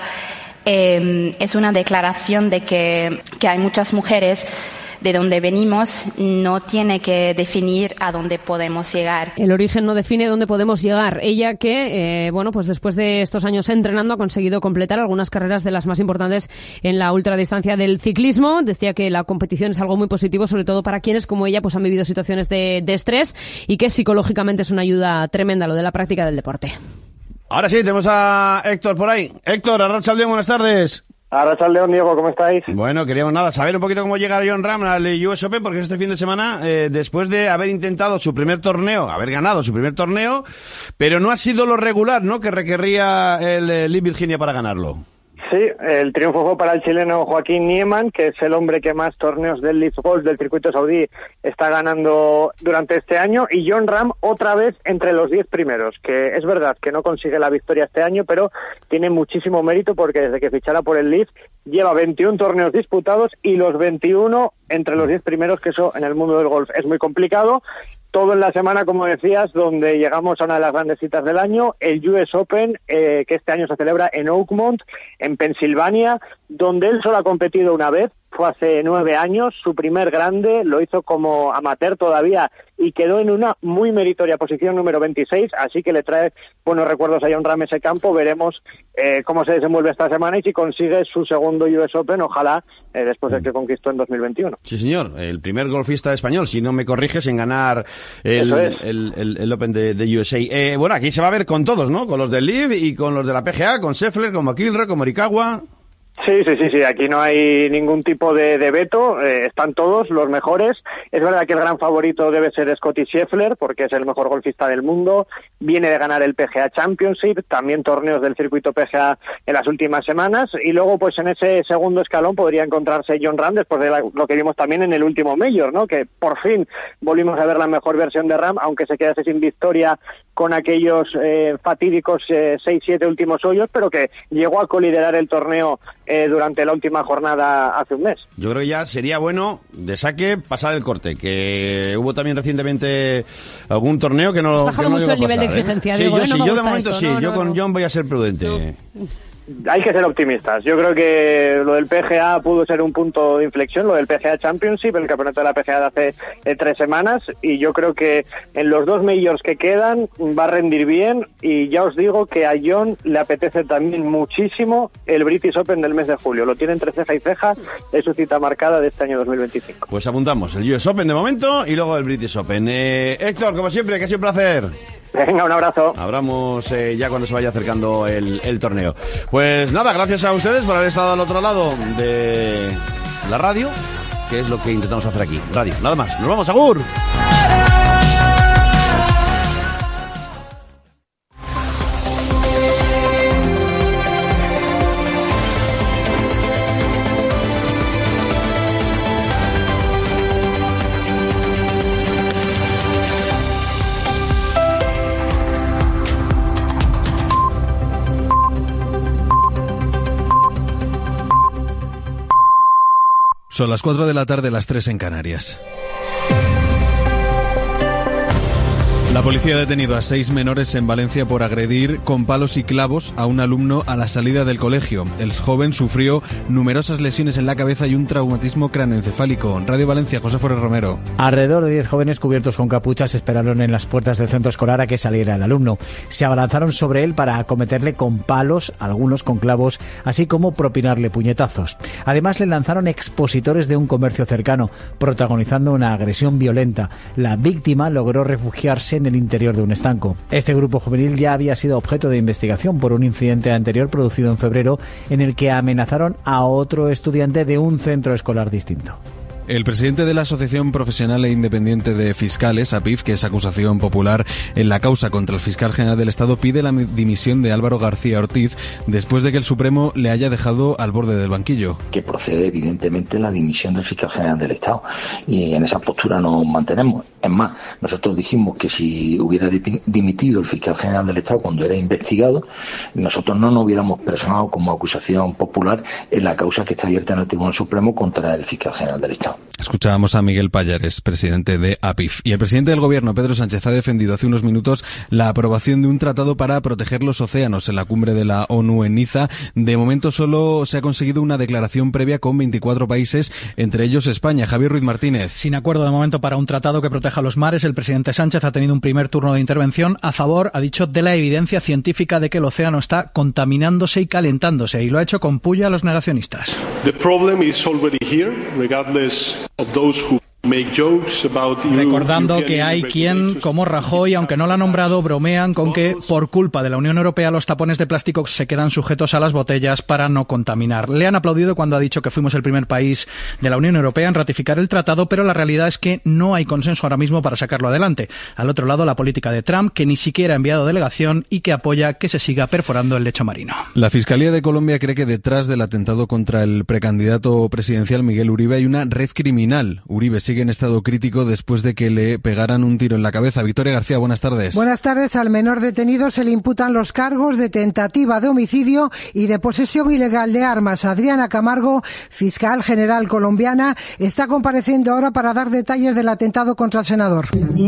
es una declaración de que hay muchas mujeres. De donde venimos no tiene que definir a dónde podemos llegar. El origen no define dónde podemos llegar. Ella que, pues después de estos años entrenando ha conseguido completar algunas carreras de las más importantes en la ultradistancia del ciclismo. Decía que la competición es algo muy positivo, sobre todo para quienes como ella pues han vivido situaciones de estrés y que psicológicamente es una ayuda tremenda lo de la práctica del deporte. Ahora sí, tenemos a Héctor por ahí. Héctor, Arratsaldeon, buenas tardes. Arratsaldeon, Diego, ¿cómo estáis? Bueno, queríamos saber un poquito cómo llega Jon Ram al US Open, porque este fin de semana, después de haber intentado haber ganado su primer torneo, pero no ha sido lo regular, ¿no?, que requería el Lead Virginia para ganarlo. Sí, el triunfo fue para el chileno Joaquín Niemann, que es el hombre que más torneos del Lead Golf del circuito saudí está ganando durante este año, y Jon Ram otra vez entre los 10 primeros, que es verdad que no consigue la victoria este año, pero tiene muchísimo mérito porque desde que fichara por el Lead lleva 21 torneos disputados y los 21 entre los 10 primeros, que eso en el mundo del golf es muy complicado. Todo en la semana, como decías, donde llegamos a una de las grandes citas del año, el US Open, que este año se celebra en Oakmont, en Pensilvania, donde él solo ha competido una vez, fue hace 9 años, su primer grande, lo hizo como amateur todavía y quedó en una muy meritoria posición número 26, así que le trae buenos recuerdos a Jon Ram ese campo. Veremos cómo se desenvuelve esta semana y si consigue su segundo US Open, ojalá, después del que conquistó en 2021. Sí, señor, el primer golfista español, si no me corriges, en ganar el Open de USA. Bueno, aquí se va a ver con todos, ¿no? Con los del LIV y con los de la PGA, con Scheffler, con McIlroy, con Morikawa. Sí, aquí no hay ningún tipo de veto, están todos los mejores. Es verdad que el gran favorito debe ser Scottie Scheffler, porque es el mejor golfista del mundo, viene de ganar el PGA Championship, también torneos del circuito PGA en las últimas semanas, y luego pues en ese segundo escalón podría encontrarse Jon Rahm después de lo que vimos también en el último Major, ¿no? Que por fin volvimos a ver la mejor versión de Rahm, aunque se quedase sin victoria con aquellos fatídicos 6-7 últimos hoyos, pero que llegó a coliderar el torneo durante la última jornada hace un mes. Yo creo que ya sería bueno de saque pasar el corte, que hubo también recientemente algún torneo que no... Has bajado mucho el nivel de exigencia. Sí, yo de momento esto, sí, yo con Jon voy a ser prudente. No. Hay que ser optimistas. Yo creo que lo del PGA pudo ser un punto de inflexión, lo del PGA Championship, el campeonato de la PGA de hace 3 semanas, y yo creo que en los 2 majors que quedan va a rendir bien, y ya os digo que a Jon le apetece también muchísimo el British Open del mes de julio. Lo tiene entre ceja y ceja, es su cita marcada de este año 2025. Pues apuntamos el US Open de momento y luego el British Open. Héctor, como siempre, que ha sido un placer. Venga, un abrazo. Hablamos ya cuando se vaya acercando el torneo. Pues nada, gracias a ustedes por haber estado al otro lado de la radio, que es lo que intentamos hacer aquí. Radio, nada más. Nos vamos, agur. Son las 4 de la tarde, las 3 en Canarias. La policía ha detenido a 6 menores en Valencia por agredir con palos y clavos a un alumno a la salida del colegio. El joven sufrió numerosas lesiones en la cabeza y un traumatismo cráneoencefálico. Radio Valencia, José Forés Romero. Alrededor de 10 jóvenes cubiertos con capuchas esperaron en las puertas del centro escolar a que saliera el alumno. Se abalanzaron sobre él para acometerle con palos, algunos con clavos, así como propinarle puñetazos. Además, le lanzaron expositores de un comercio cercano, protagonizando una agresión violenta. La víctima logró refugiarse en el interior de un estanco. Este grupo juvenil ya había sido objeto de investigación por un incidente anterior producido en febrero en el que amenazaron a otro estudiante de un centro escolar distinto. El presidente de la Asociación Profesional e Independiente de Fiscales, APIF, que es acusación popular en la causa contra el fiscal general del Estado, pide la dimisión de Álvaro García Ortiz después de que el Supremo le haya dejado al borde del banquillo. Que procede evidentemente la dimisión del fiscal general del Estado, y en esa postura nos mantenemos. Es más, nosotros dijimos que si hubiera dimitido el fiscal general del Estado cuando era investigado, nosotros no nos hubiéramos personado como acusación popular en la causa que está abierta en el Tribunal Supremo contra el fiscal general del Estado. Escuchábamos a Miguel Pallares, presidente de APIF. Y el presidente del Gobierno, Pedro Sánchez, ha defendido hace unos minutos la aprobación de un tratado para proteger los océanos en la cumbre de la ONU en Niza. De momento solo se ha conseguido una declaración previa con 24 países, entre ellos España. Javier Ruiz Martínez. Sin acuerdo de momento para un tratado que proteja los mares, el presidente Sánchez ha tenido un primer turno de intervención a favor, ha dicho, de la evidencia científica de que el océano está contaminándose y calentándose, y lo ha hecho con puya a los negacionistas. The problem is already here, regardless of those who recordando que hay quien, como Rajoy, aunque no lo ha nombrado, bromean con que por culpa de la Unión Europea los tapones de plástico se quedan sujetos a las botellas para no contaminar. Le han aplaudido cuando ha dicho que fuimos el primer país de la Unión Europea en ratificar el tratado, pero la realidad es que no hay consenso ahora mismo para sacarlo adelante. Al otro lado, la política de Trump, que ni siquiera ha enviado delegación y que apoya que se siga perforando el lecho marino. La Fiscalía de Colombia cree que detrás del atentado contra el precandidato presidencial Miguel Uribe hay una red criminal. Uribe sigue en estado crítico después de que le pegaran un tiro en la cabeza. Victoria García, buenas tardes. Buenas tardes. Al menor detenido se le imputan los cargos de tentativa de homicidio y de posesión ilegal de armas. Adriana Camargo, fiscal general colombiana, está compareciendo ahora para dar detalles del atentado contra el senador.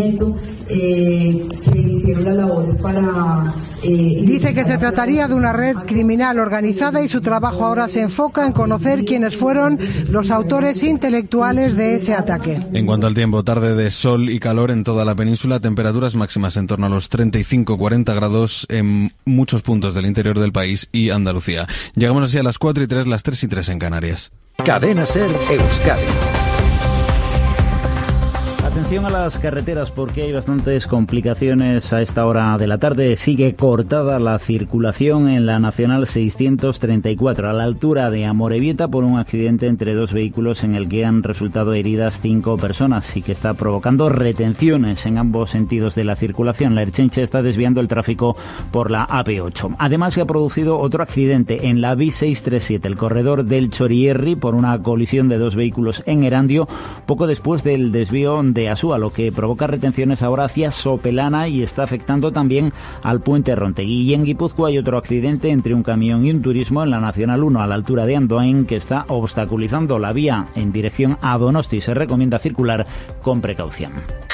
Se hicieron las labores para... Dice que se trataría de una red criminal organizada y su trabajo ahora se enfoca en conocer quiénes fueron los autores intelectuales de ese ataque. En cuanto al tiempo, tarde de sol y calor en toda la península, temperaturas máximas en torno a los 35-40 grados en muchos puntos del interior del país y Andalucía. Llegamos así a las 4:03, las 3:03 en Canarias. Cadena SER Euskadi. Atención a las carreteras porque hay bastantes complicaciones a esta hora de la tarde. Sigue cortada la circulación en la Nacional 634 a la altura de Amorebieta por un accidente entre dos vehículos en el que han resultado heridas 5 personas y que está provocando retenciones en ambos sentidos de la circulación. La Ertzaintza está desviando el tráfico por la AP8. Además se ha producido otro accidente en la B637, el corredor del Chorierri, por una colisión de dos vehículos en Erandio poco después del desvío de Asúa, lo que provoca retenciones ahora hacia Sopelana y está afectando también al puente Rontegui. Y en Guipúzcoa hay otro accidente entre un camión y un turismo en la Nacional 1 a la altura de Andoain que está obstaculizando la vía en dirección a Donosti. Se recomienda circular con precaución.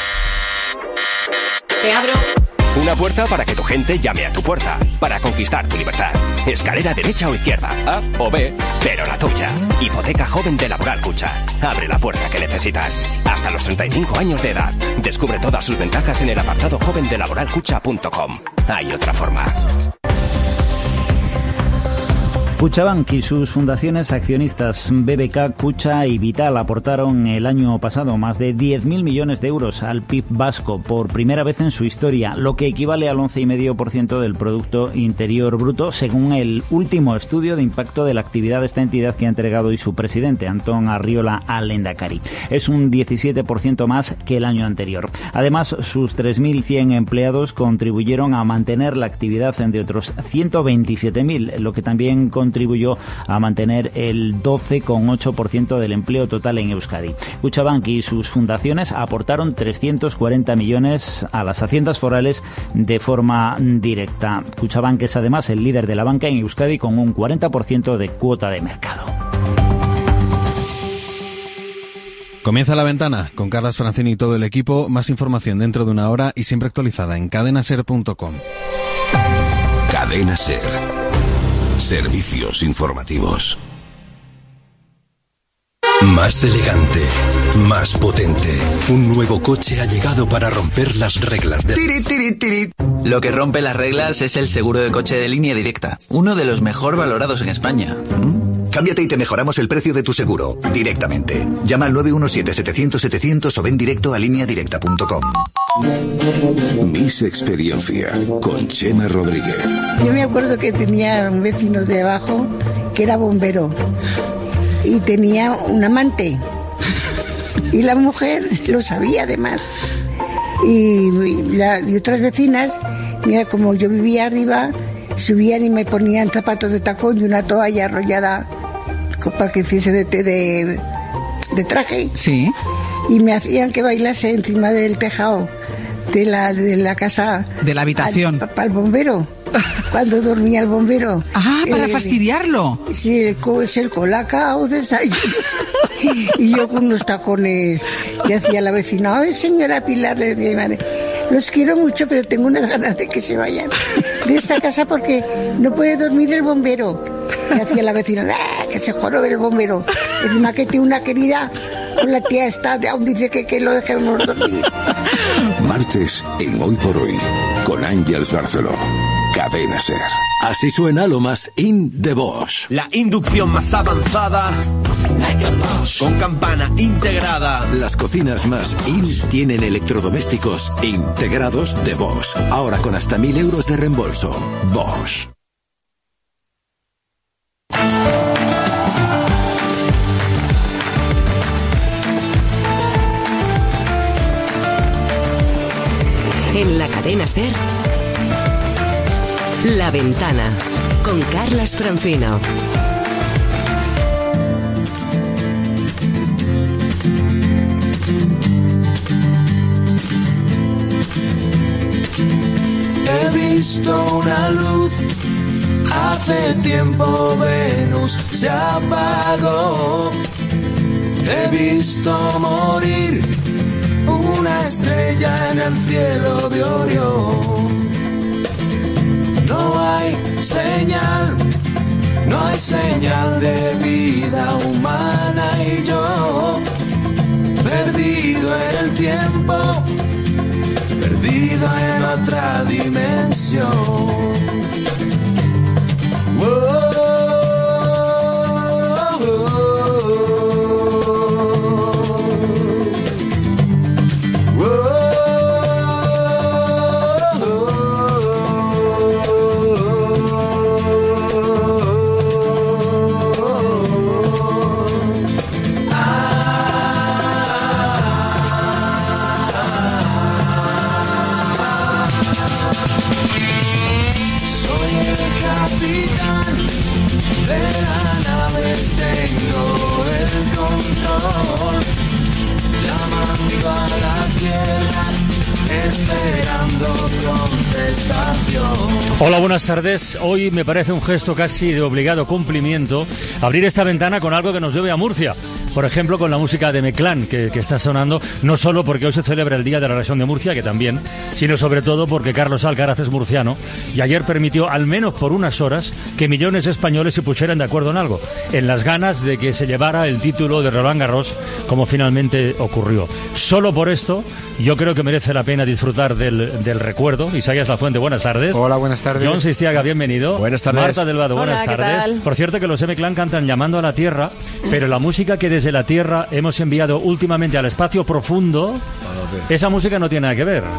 Te abro. Una puerta para que tu gente llame a tu puerta, para conquistar tu libertad. Escalera derecha o izquierda, A o B, pero la tuya. Hipoteca joven de Laboral Cucha. Abre la puerta que necesitas. Hasta los 35 años de edad. Descubre todas sus ventajas en el apartado joven de laboralcucha.com. Hay otra forma. Cuchabank y sus fundaciones accionistas BBK, Cucha y Vital aportaron el año pasado más de 10.000 millones de euros al PIB vasco por primera vez en su historia, lo que equivale al 11,5% del Producto Interior Bruto, según el último estudio de impacto de la actividad de esta entidad que ha entregado hoy su presidente, Antón Arriola, al Lehendakari. Es un 17% más que el año anterior. Además, sus 3.100 empleados contribuyeron a mantener la actividad de otros 127.000, lo que también contribuyó a mantener el 12,8% del empleo total en Euskadi. Cuchabank y sus fundaciones aportaron 340 millones a las haciendas forales de forma directa. Cuchabank es además el líder de la banca en Euskadi con un 40% de cuota de mercado. Comienza La Ventana con Carlas Francini y todo el equipo. Más información dentro de una hora y siempre actualizada en cadenaser.com. Cadena Ser. Servicios informativos. Más elegante, más potente. Un nuevo coche ha llegado para romper las reglas de... Lo que rompe las reglas es el seguro de coche de Línea Directa, uno de los mejor valorados en España. Cámbiate y te mejoramos el precio de tu seguro, directamente. Llama al 917-700-700 o ven directo a lineadirecta.com. Miss Experiencia, con Chema Rodríguez. Yo me acuerdo que tenía un vecino de abajo que era bombero y tenía un amante. Y la mujer lo sabía además. Y otras vecinas, mira, como yo vivía arriba, subían y me ponían zapatos de tacón y una toalla arrollada para que hiciese de traje. Sí. Y me hacían que bailase encima del tejado de la casa. De la habitación. Para el bombero. Cuando dormía el bombero. Ah, para fastidiarlo. Sí, el colacao, desayuno. Y yo con unos tacones que hacía la vecina. Ay, señora Pilar, le decía a mi madre, los quiero mucho, pero tengo unas ganas de que se vayan de esta casa porque no puede dormir el bombero. Y hacía la vecina, que se jorobe el bombero. Encima que tiene una querida con la tía esta, aún dice que lo dejemos dormir. Martes en Hoy por Hoy, con Ángels Barceló. Cadena Ser. Así suena lo más in de Bosch. La inducción más avanzada, con campana integrada. Las cocinas más in tienen electrodomésticos integrados de Bosch. Ahora con hasta 1.000 euros de reembolso. Bosch. En la Cadena Ser, La Ventana, con Carlas Francino. He visto una luz, hace tiempo Venus se apagó. He visto morir una estrella en el cielo de Orión. No hay señal de vida humana y yo, perdido en el tiempo, perdido en otra dimensión. tengo el control, llamando a la tierra, esperando contestación. Hola, buenas tardes. Hoy me parece un gesto casi de obligado cumplimiento abrir esta ventana con algo que nos lleve a Murcia. Por ejemplo, con la música de Meclán, que está sonando, no solo porque hoy se celebra el Día de la Región de Murcia, que también, sino sobre todo porque Carlos Alcaraz es murciano y ayer permitió, al menos por unas horas, que millones de españoles se pusieran de acuerdo en algo, en las ganas de que se llevara el título de Roland Garros, como finalmente ocurrió. Solo por esto, yo creo que merece la pena disfrutar del recuerdo. Isaías Lafuente, buenas tardes. Hola, buenas tardes. John Sistiaga, bienvenido. Buenas tardes. Marta Delvado, buenas tardes. Tal? Por cierto, que los M-Clan cantan Llamando a la Tierra, pero la música que desde la Tierra hemos enviado últimamente al espacio profundo, esa música no tiene nada que ver.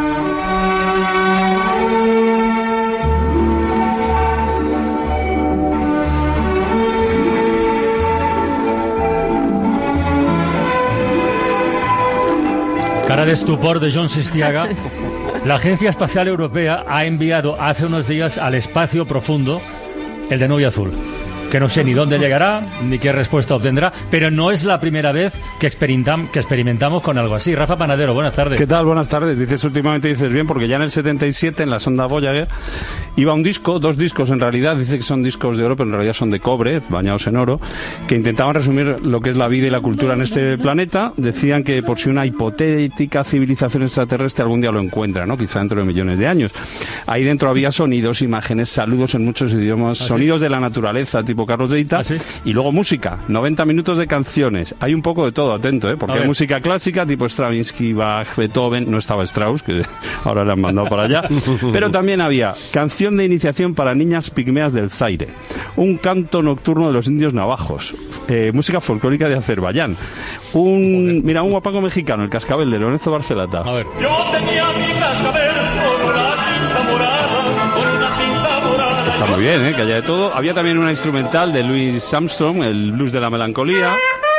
Cara de estupor de John Sistiaga. La Agencia Espacial Europea ha enviado hace unos días al espacio profundo el Danubio Azul, que no sé ni dónde llegará, ni qué respuesta obtendrá, pero no es la primera vez que experimentamos con algo así. Rafa Panadero, buenas tardes. ¿Qué tal? Buenas tardes. Últimamente dices bien, porque ya en el 77, en la sonda Voyager, iba un disco, dos discos en realidad, dice que son discos de oro, pero en realidad son de cobre, bañados en oro, que intentaban resumir lo que es la vida y la cultura en este planeta. Decían que por si una hipotética civilización extraterrestre algún día lo encuentra, ¿no? Quizá dentro de millones de años. Ahí dentro había sonidos, imágenes, saludos en muchos idiomas, sonidos de la naturaleza, tipo Carlos de Ita, y luego música, 90 minutos de canciones. Hay un poco de todo, atento, porque hay música clásica tipo Stravinsky, Bach, Beethoven, no estaba Strauss, que ahora le han mandado para allá, pero también había canción de iniciación para niñas pigmeas del Zaire, un canto nocturno de los indios navajos, música folclórica de Azerbaiyán, un guapango mexicano, el cascabel de Lorenzo Barcelata. A ver. Yo tenía mi cascabel con una cinta morada, con una cinta morada. Está muy bien, que haya de todo. Había también una instrumental de Louis Armstrong, el blues de la melancolía.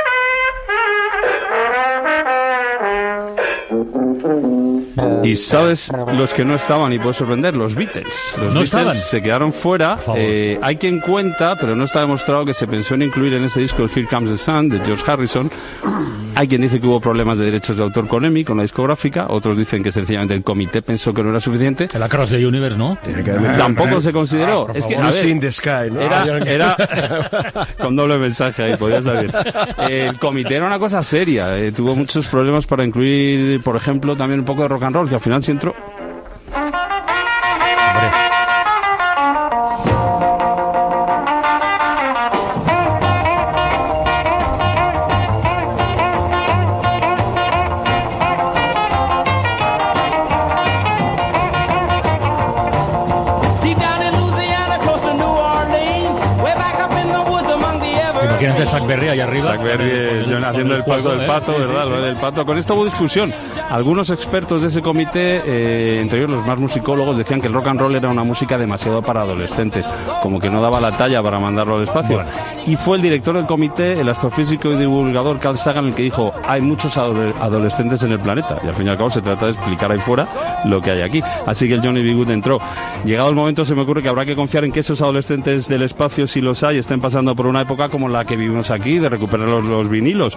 Y sabes los que no estaban, y puedes sorprender, los Beatles. Los Beatles estaban. Se quedaron fuera. Hay quien cuenta, pero no está demostrado, que se pensó en incluir en ese disco el Here Comes the Sun de George Harrison. Hay quien dice que hubo problemas de derechos de autor con EMI, con la discográfica. Otros dicen que sencillamente el comité pensó que no era suficiente. El Across the Universe, ¿no? Tampoco se consideró. Es que, a ver, in the Sky, ¿no? Era con doble mensaje ahí, podía salir. El comité era una cosa seria. Tuvo muchos problemas para incluir, por ejemplo, también un poco de rock and roll, que al final sí entró. Imagínate el Chuck Berry allá arriba. Chuck Berry, John haciendo el paso del pato, ¿verdad? Lo del pato. Con esto hubo discusión. Algunos expertos de ese comité, entre ellos los más musicólogos, decían que el rock and roll era una música demasiado para adolescentes, como que no daba la talla para mandarlo al espacio. Bueno. Y fue el director del comité, el astrofísico y divulgador Carl Sagan, el que dijo: hay muchos adolescentes en el planeta, y al fin y al cabo se trata de explicar ahí fuera lo que hay aquí. Así que el Johnny B. Good entró. Llegado el momento, se me ocurre que habrá que confiar en que esos adolescentes del espacio, si los hay, estén pasando por una época como la que vivimos aquí, de recuperar los vinilos,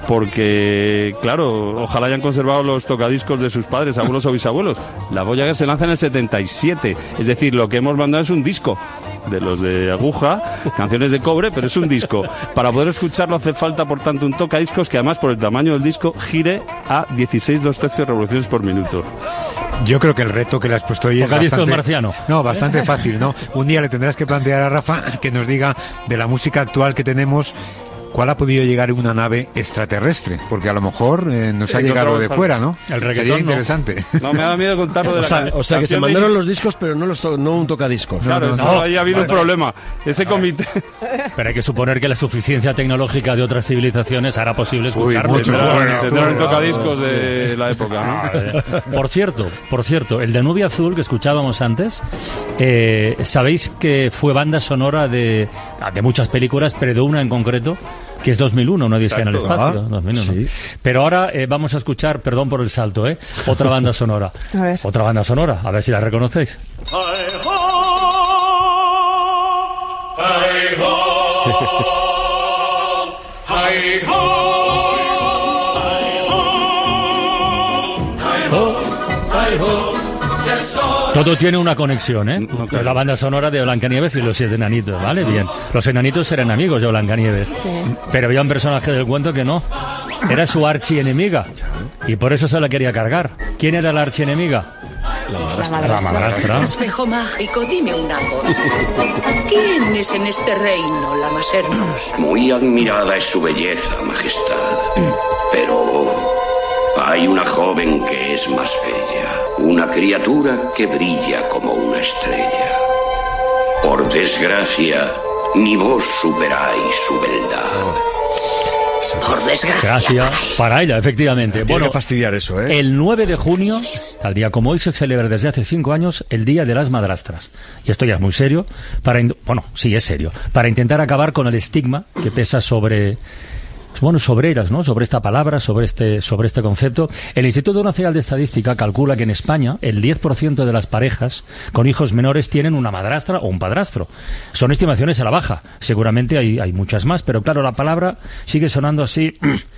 porque claro, ojalá hayan conservado los tocadiscos de sus padres, abuelos o bisabuelos. La Voyager se lanza en el 77, es decir, lo que hemos mandado es un disco de los de aguja, canciones de cobre, pero es un disco. Para poder escucharlo hace falta, por tanto, un tocadiscos que, además, por el tamaño del disco, gire a 16 2/3 revoluciones por minuto. Yo creo que el reto que le has puesto hoy es bastante marciano. No, bastante fácil, ¿no? Un día le tendrás que plantear a Rafa que nos diga de la música actual que tenemos, ¿cuál ha podido llegar en una nave extraterrestre? Porque a lo mejor nos ha llegado de fuera, ¿no? El reggaetón. Sería interesante. No, me da miedo contarlo de O sea, que se mandaron los discos, pero no un tocadiscos. Claro, ahí ha habido un problema. Ese comité... Pero hay que suponer que la suficiencia tecnológica de otras civilizaciones hará posible escucharlo. Tendrán un tocadiscos de la época, ¿no? Por cierto, el Danubio Azul que escuchábamos antes, ¿sabéis que fue banda sonora de muchas películas, pero de una en concreto, que es 2001, no dice en el espacio. 2001. Sí. Pero ahora vamos a escuchar, perdón por el salto, otra banda sonora. A ver. Otra banda sonora, a ver si la reconocéis. Todo tiene una conexión, ¿eh? Es la banda sonora de Blancanieves y los 7 enanitos, ¿vale? Bien. Los enanitos eran amigos de Blancanieves. Pero había un personaje del cuento que no. Era su archienemiga. Y por eso se la quería cargar. ¿Quién era la archienemiga? La madrastra. Espejo mágico, dime una cosa. ¿Quién es en este reino la más hermosa? Muy admirada es su belleza, majestad. Pero hay una joven que es más bella. Una criatura que brilla como una estrella. Por desgracia, ni vos superáis su beldad. Por desgracia. Gracias para ella, efectivamente. Tiene que fastidiar eso, ¿eh? El 9 de junio, tal día como hoy, se celebra desde hace 5 años el Día de las Madrastras. Y esto ya es muy serio. Sí, es serio. Para intentar acabar con el estigma que pesa sobre ellas, ¿no? Sobre esta palabra, sobre este concepto. El Instituto Nacional de Estadística calcula que en España el 10% de las parejas con hijos menores tienen una madrastra o un padrastro. Son estimaciones a la baja. Seguramente hay muchas más, pero claro, la palabra sigue sonando así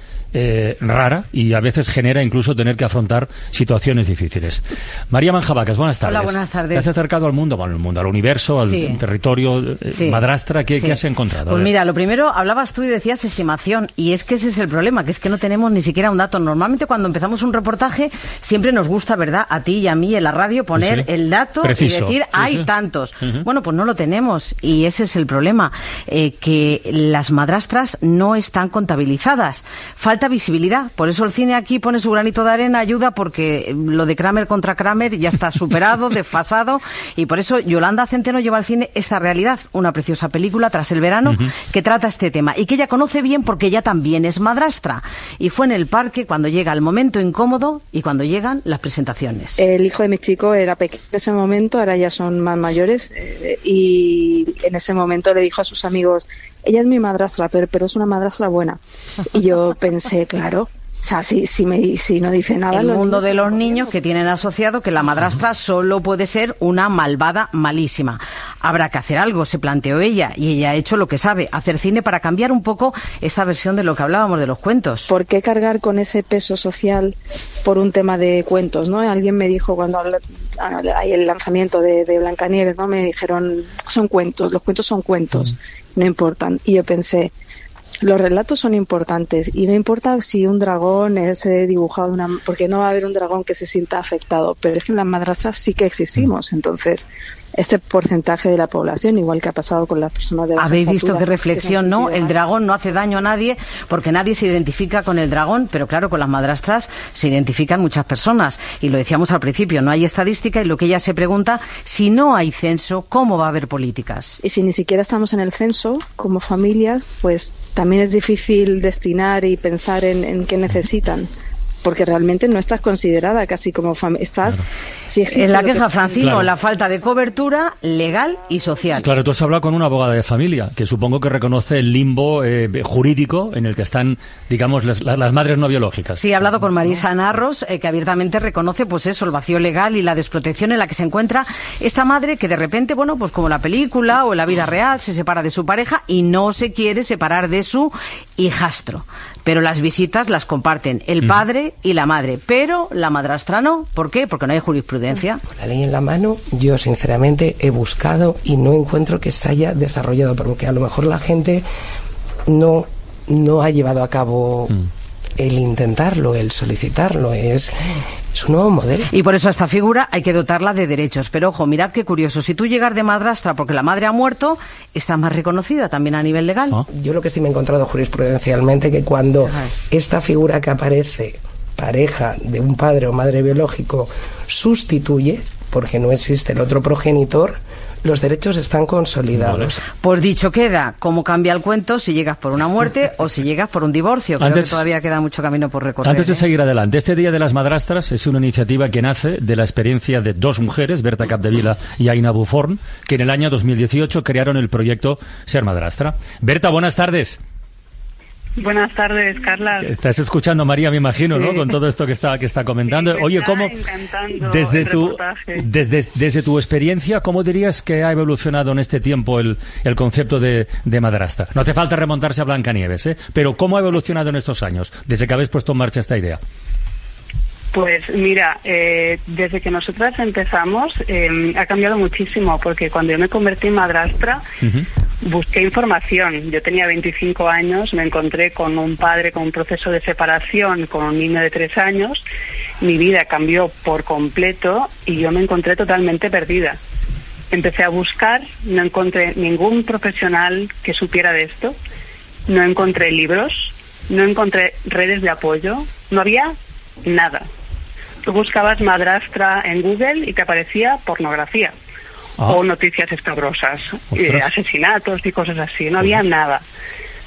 rara y a veces genera incluso tener que afrontar situaciones difíciles. María Manjabacas, buenas tardes. Hola, buenas tardes. ¿Te has acercado al mundo, al universo, al territorio madrastra? ¿Qué has encontrado? Pues mira, lo primero, hablabas tú y decías estimación, y es que ese es el problema, que es que no tenemos ni siquiera un dato. Normalmente cuando empezamos un reportaje siempre nos gusta, ¿verdad?, a ti y a mí en la radio poner el dato preciso, y decir, hay tantos. Bueno, pues no lo tenemos, y ese es el problema, que las madrastras no están contabilizadas. Falta visibilidad, por eso el cine aquí pone su granito de arena, ayuda, porque lo de Kramer contra Kramer ya está superado, desfasado, y por eso Yolanda Centeno lleva al cine esta realidad, una preciosa película, Tras el verano, que trata este tema, y que ella conoce bien porque ella también es madrastra, y fue en el parque cuando llega el momento incómodo y cuando llegan las presentaciones. El hijo de mi chico era pequeño en ese momento, ahora ya son más mayores, y en ese momento le dijo a sus amigos, ella es mi madrastra, pero es una madrastra buena. Y yo pensé, claro, o sea, si no dice nada... El mundo de los niños que tienen asociado que la madrastra solo puede ser una malvada malísima. Habrá que hacer algo, se planteó ella, y ella ha hecho lo que sabe, hacer cine para cambiar un poco esta versión de lo que hablábamos de los cuentos. ¿Por qué cargar con ese peso social por un tema de cuentos, no? Alguien me dijo cuando hay el lanzamiento de Blancanieves, ¿no? Me dijeron, son cuentos, los cuentos son cuentos, no importan. Y yo pensé, los relatos son importantes y no importa si un dragón es dibujado porque no va a haber un dragón que se sienta afectado, pero es que en las madrastras sí que existimos. Entonces, este porcentaje de la población, igual que ha pasado con las personas de baja estatura... ¿Habéis visto qué no reflexión, no? El dragón no hace daño a nadie porque nadie se identifica con el dragón, pero claro, con las madrastras se identifican muchas personas. Y lo decíamos al principio, no hay estadística, y lo que ella se pregunta, si no hay censo, ¿cómo va a haber políticas? Y si ni siquiera estamos en el censo, como familias, pues también es difícil destinar y pensar en qué necesitan. Porque realmente no estás considerada casi como familia. Estás... Si en la queja, Francino, la falta de cobertura legal y social. Claro, tú has hablado con una abogada de familia, que supongo que reconoce el limbo jurídico en el que están, digamos, las madres no biológicas. Sí, he hablado con Marisa Narros, que abiertamente reconoce, pues eso, el vacío legal y la desprotección en la que se encuentra esta madre que de repente, bueno, pues como en la película o en la vida real, se separa de su pareja y no se quiere separar de su hijastro. Pero las visitas las comparten el padre y la madre, pero la madrastra no. ¿Por qué? Porque no hay jurisprudencia. Con la ley en la mano, yo sinceramente he buscado y no encuentro que se haya desarrollado, porque a lo mejor la gente no ha llevado a cabo el intentarlo, el solicitarlo, es un nuevo modelo. Y por eso a esta figura hay que dotarla de derechos. Pero ojo, mirad qué curioso, si tú llegas de madrastra porque la madre ha muerto, está más reconocida también a nivel legal. Yo lo que sí me he encontrado jurisprudencialmente, que cuando esta figura que aparece, pareja de un padre o madre biológico, sustituye, porque no existe el otro progenitor, los derechos están consolidados. Pues dicho queda, ¿cómo cambia el cuento si llegas por una muerte o si llegas por un divorcio? Creo que todavía queda mucho camino por recorrer. Antes de seguir adelante, este Día de las Madrastras es una iniciativa que nace de la experiencia de dos mujeres, Berta Capdevila y Aina Buforn, que en el año 2018 crearon el proyecto Ser Madrastra. Berta, buenas tardes. Buenas tardes, Carla. Estás escuchando, María, me imagino, sí, ¿no? Con todo esto que está comentando. Sí, oye, ¿cómo desde tu experiencia, cómo dirías que ha evolucionado en este tiempo el concepto de madrastra? No hace falta remontarse a Blancanieves, ¿eh? Pero ¿cómo ha evolucionado en estos años, desde que habéis puesto en marcha esta idea? Pues mira, desde que nosotras empezamos ha cambiado muchísimo, porque cuando yo me convertí en madrastra busqué información. Yo tenía 25 años, me encontré con un padre con un proceso de separación, con un niño de 3 años, mi vida cambió por completo y yo me encontré totalmente perdida. Empecé a buscar, no encontré ningún profesional que supiera de esto, no encontré libros, no encontré redes de apoyo, no había nada. Tú buscabas madrastra en Google y te aparecía pornografía o noticias escabrosas, asesinatos y cosas así. No había nada.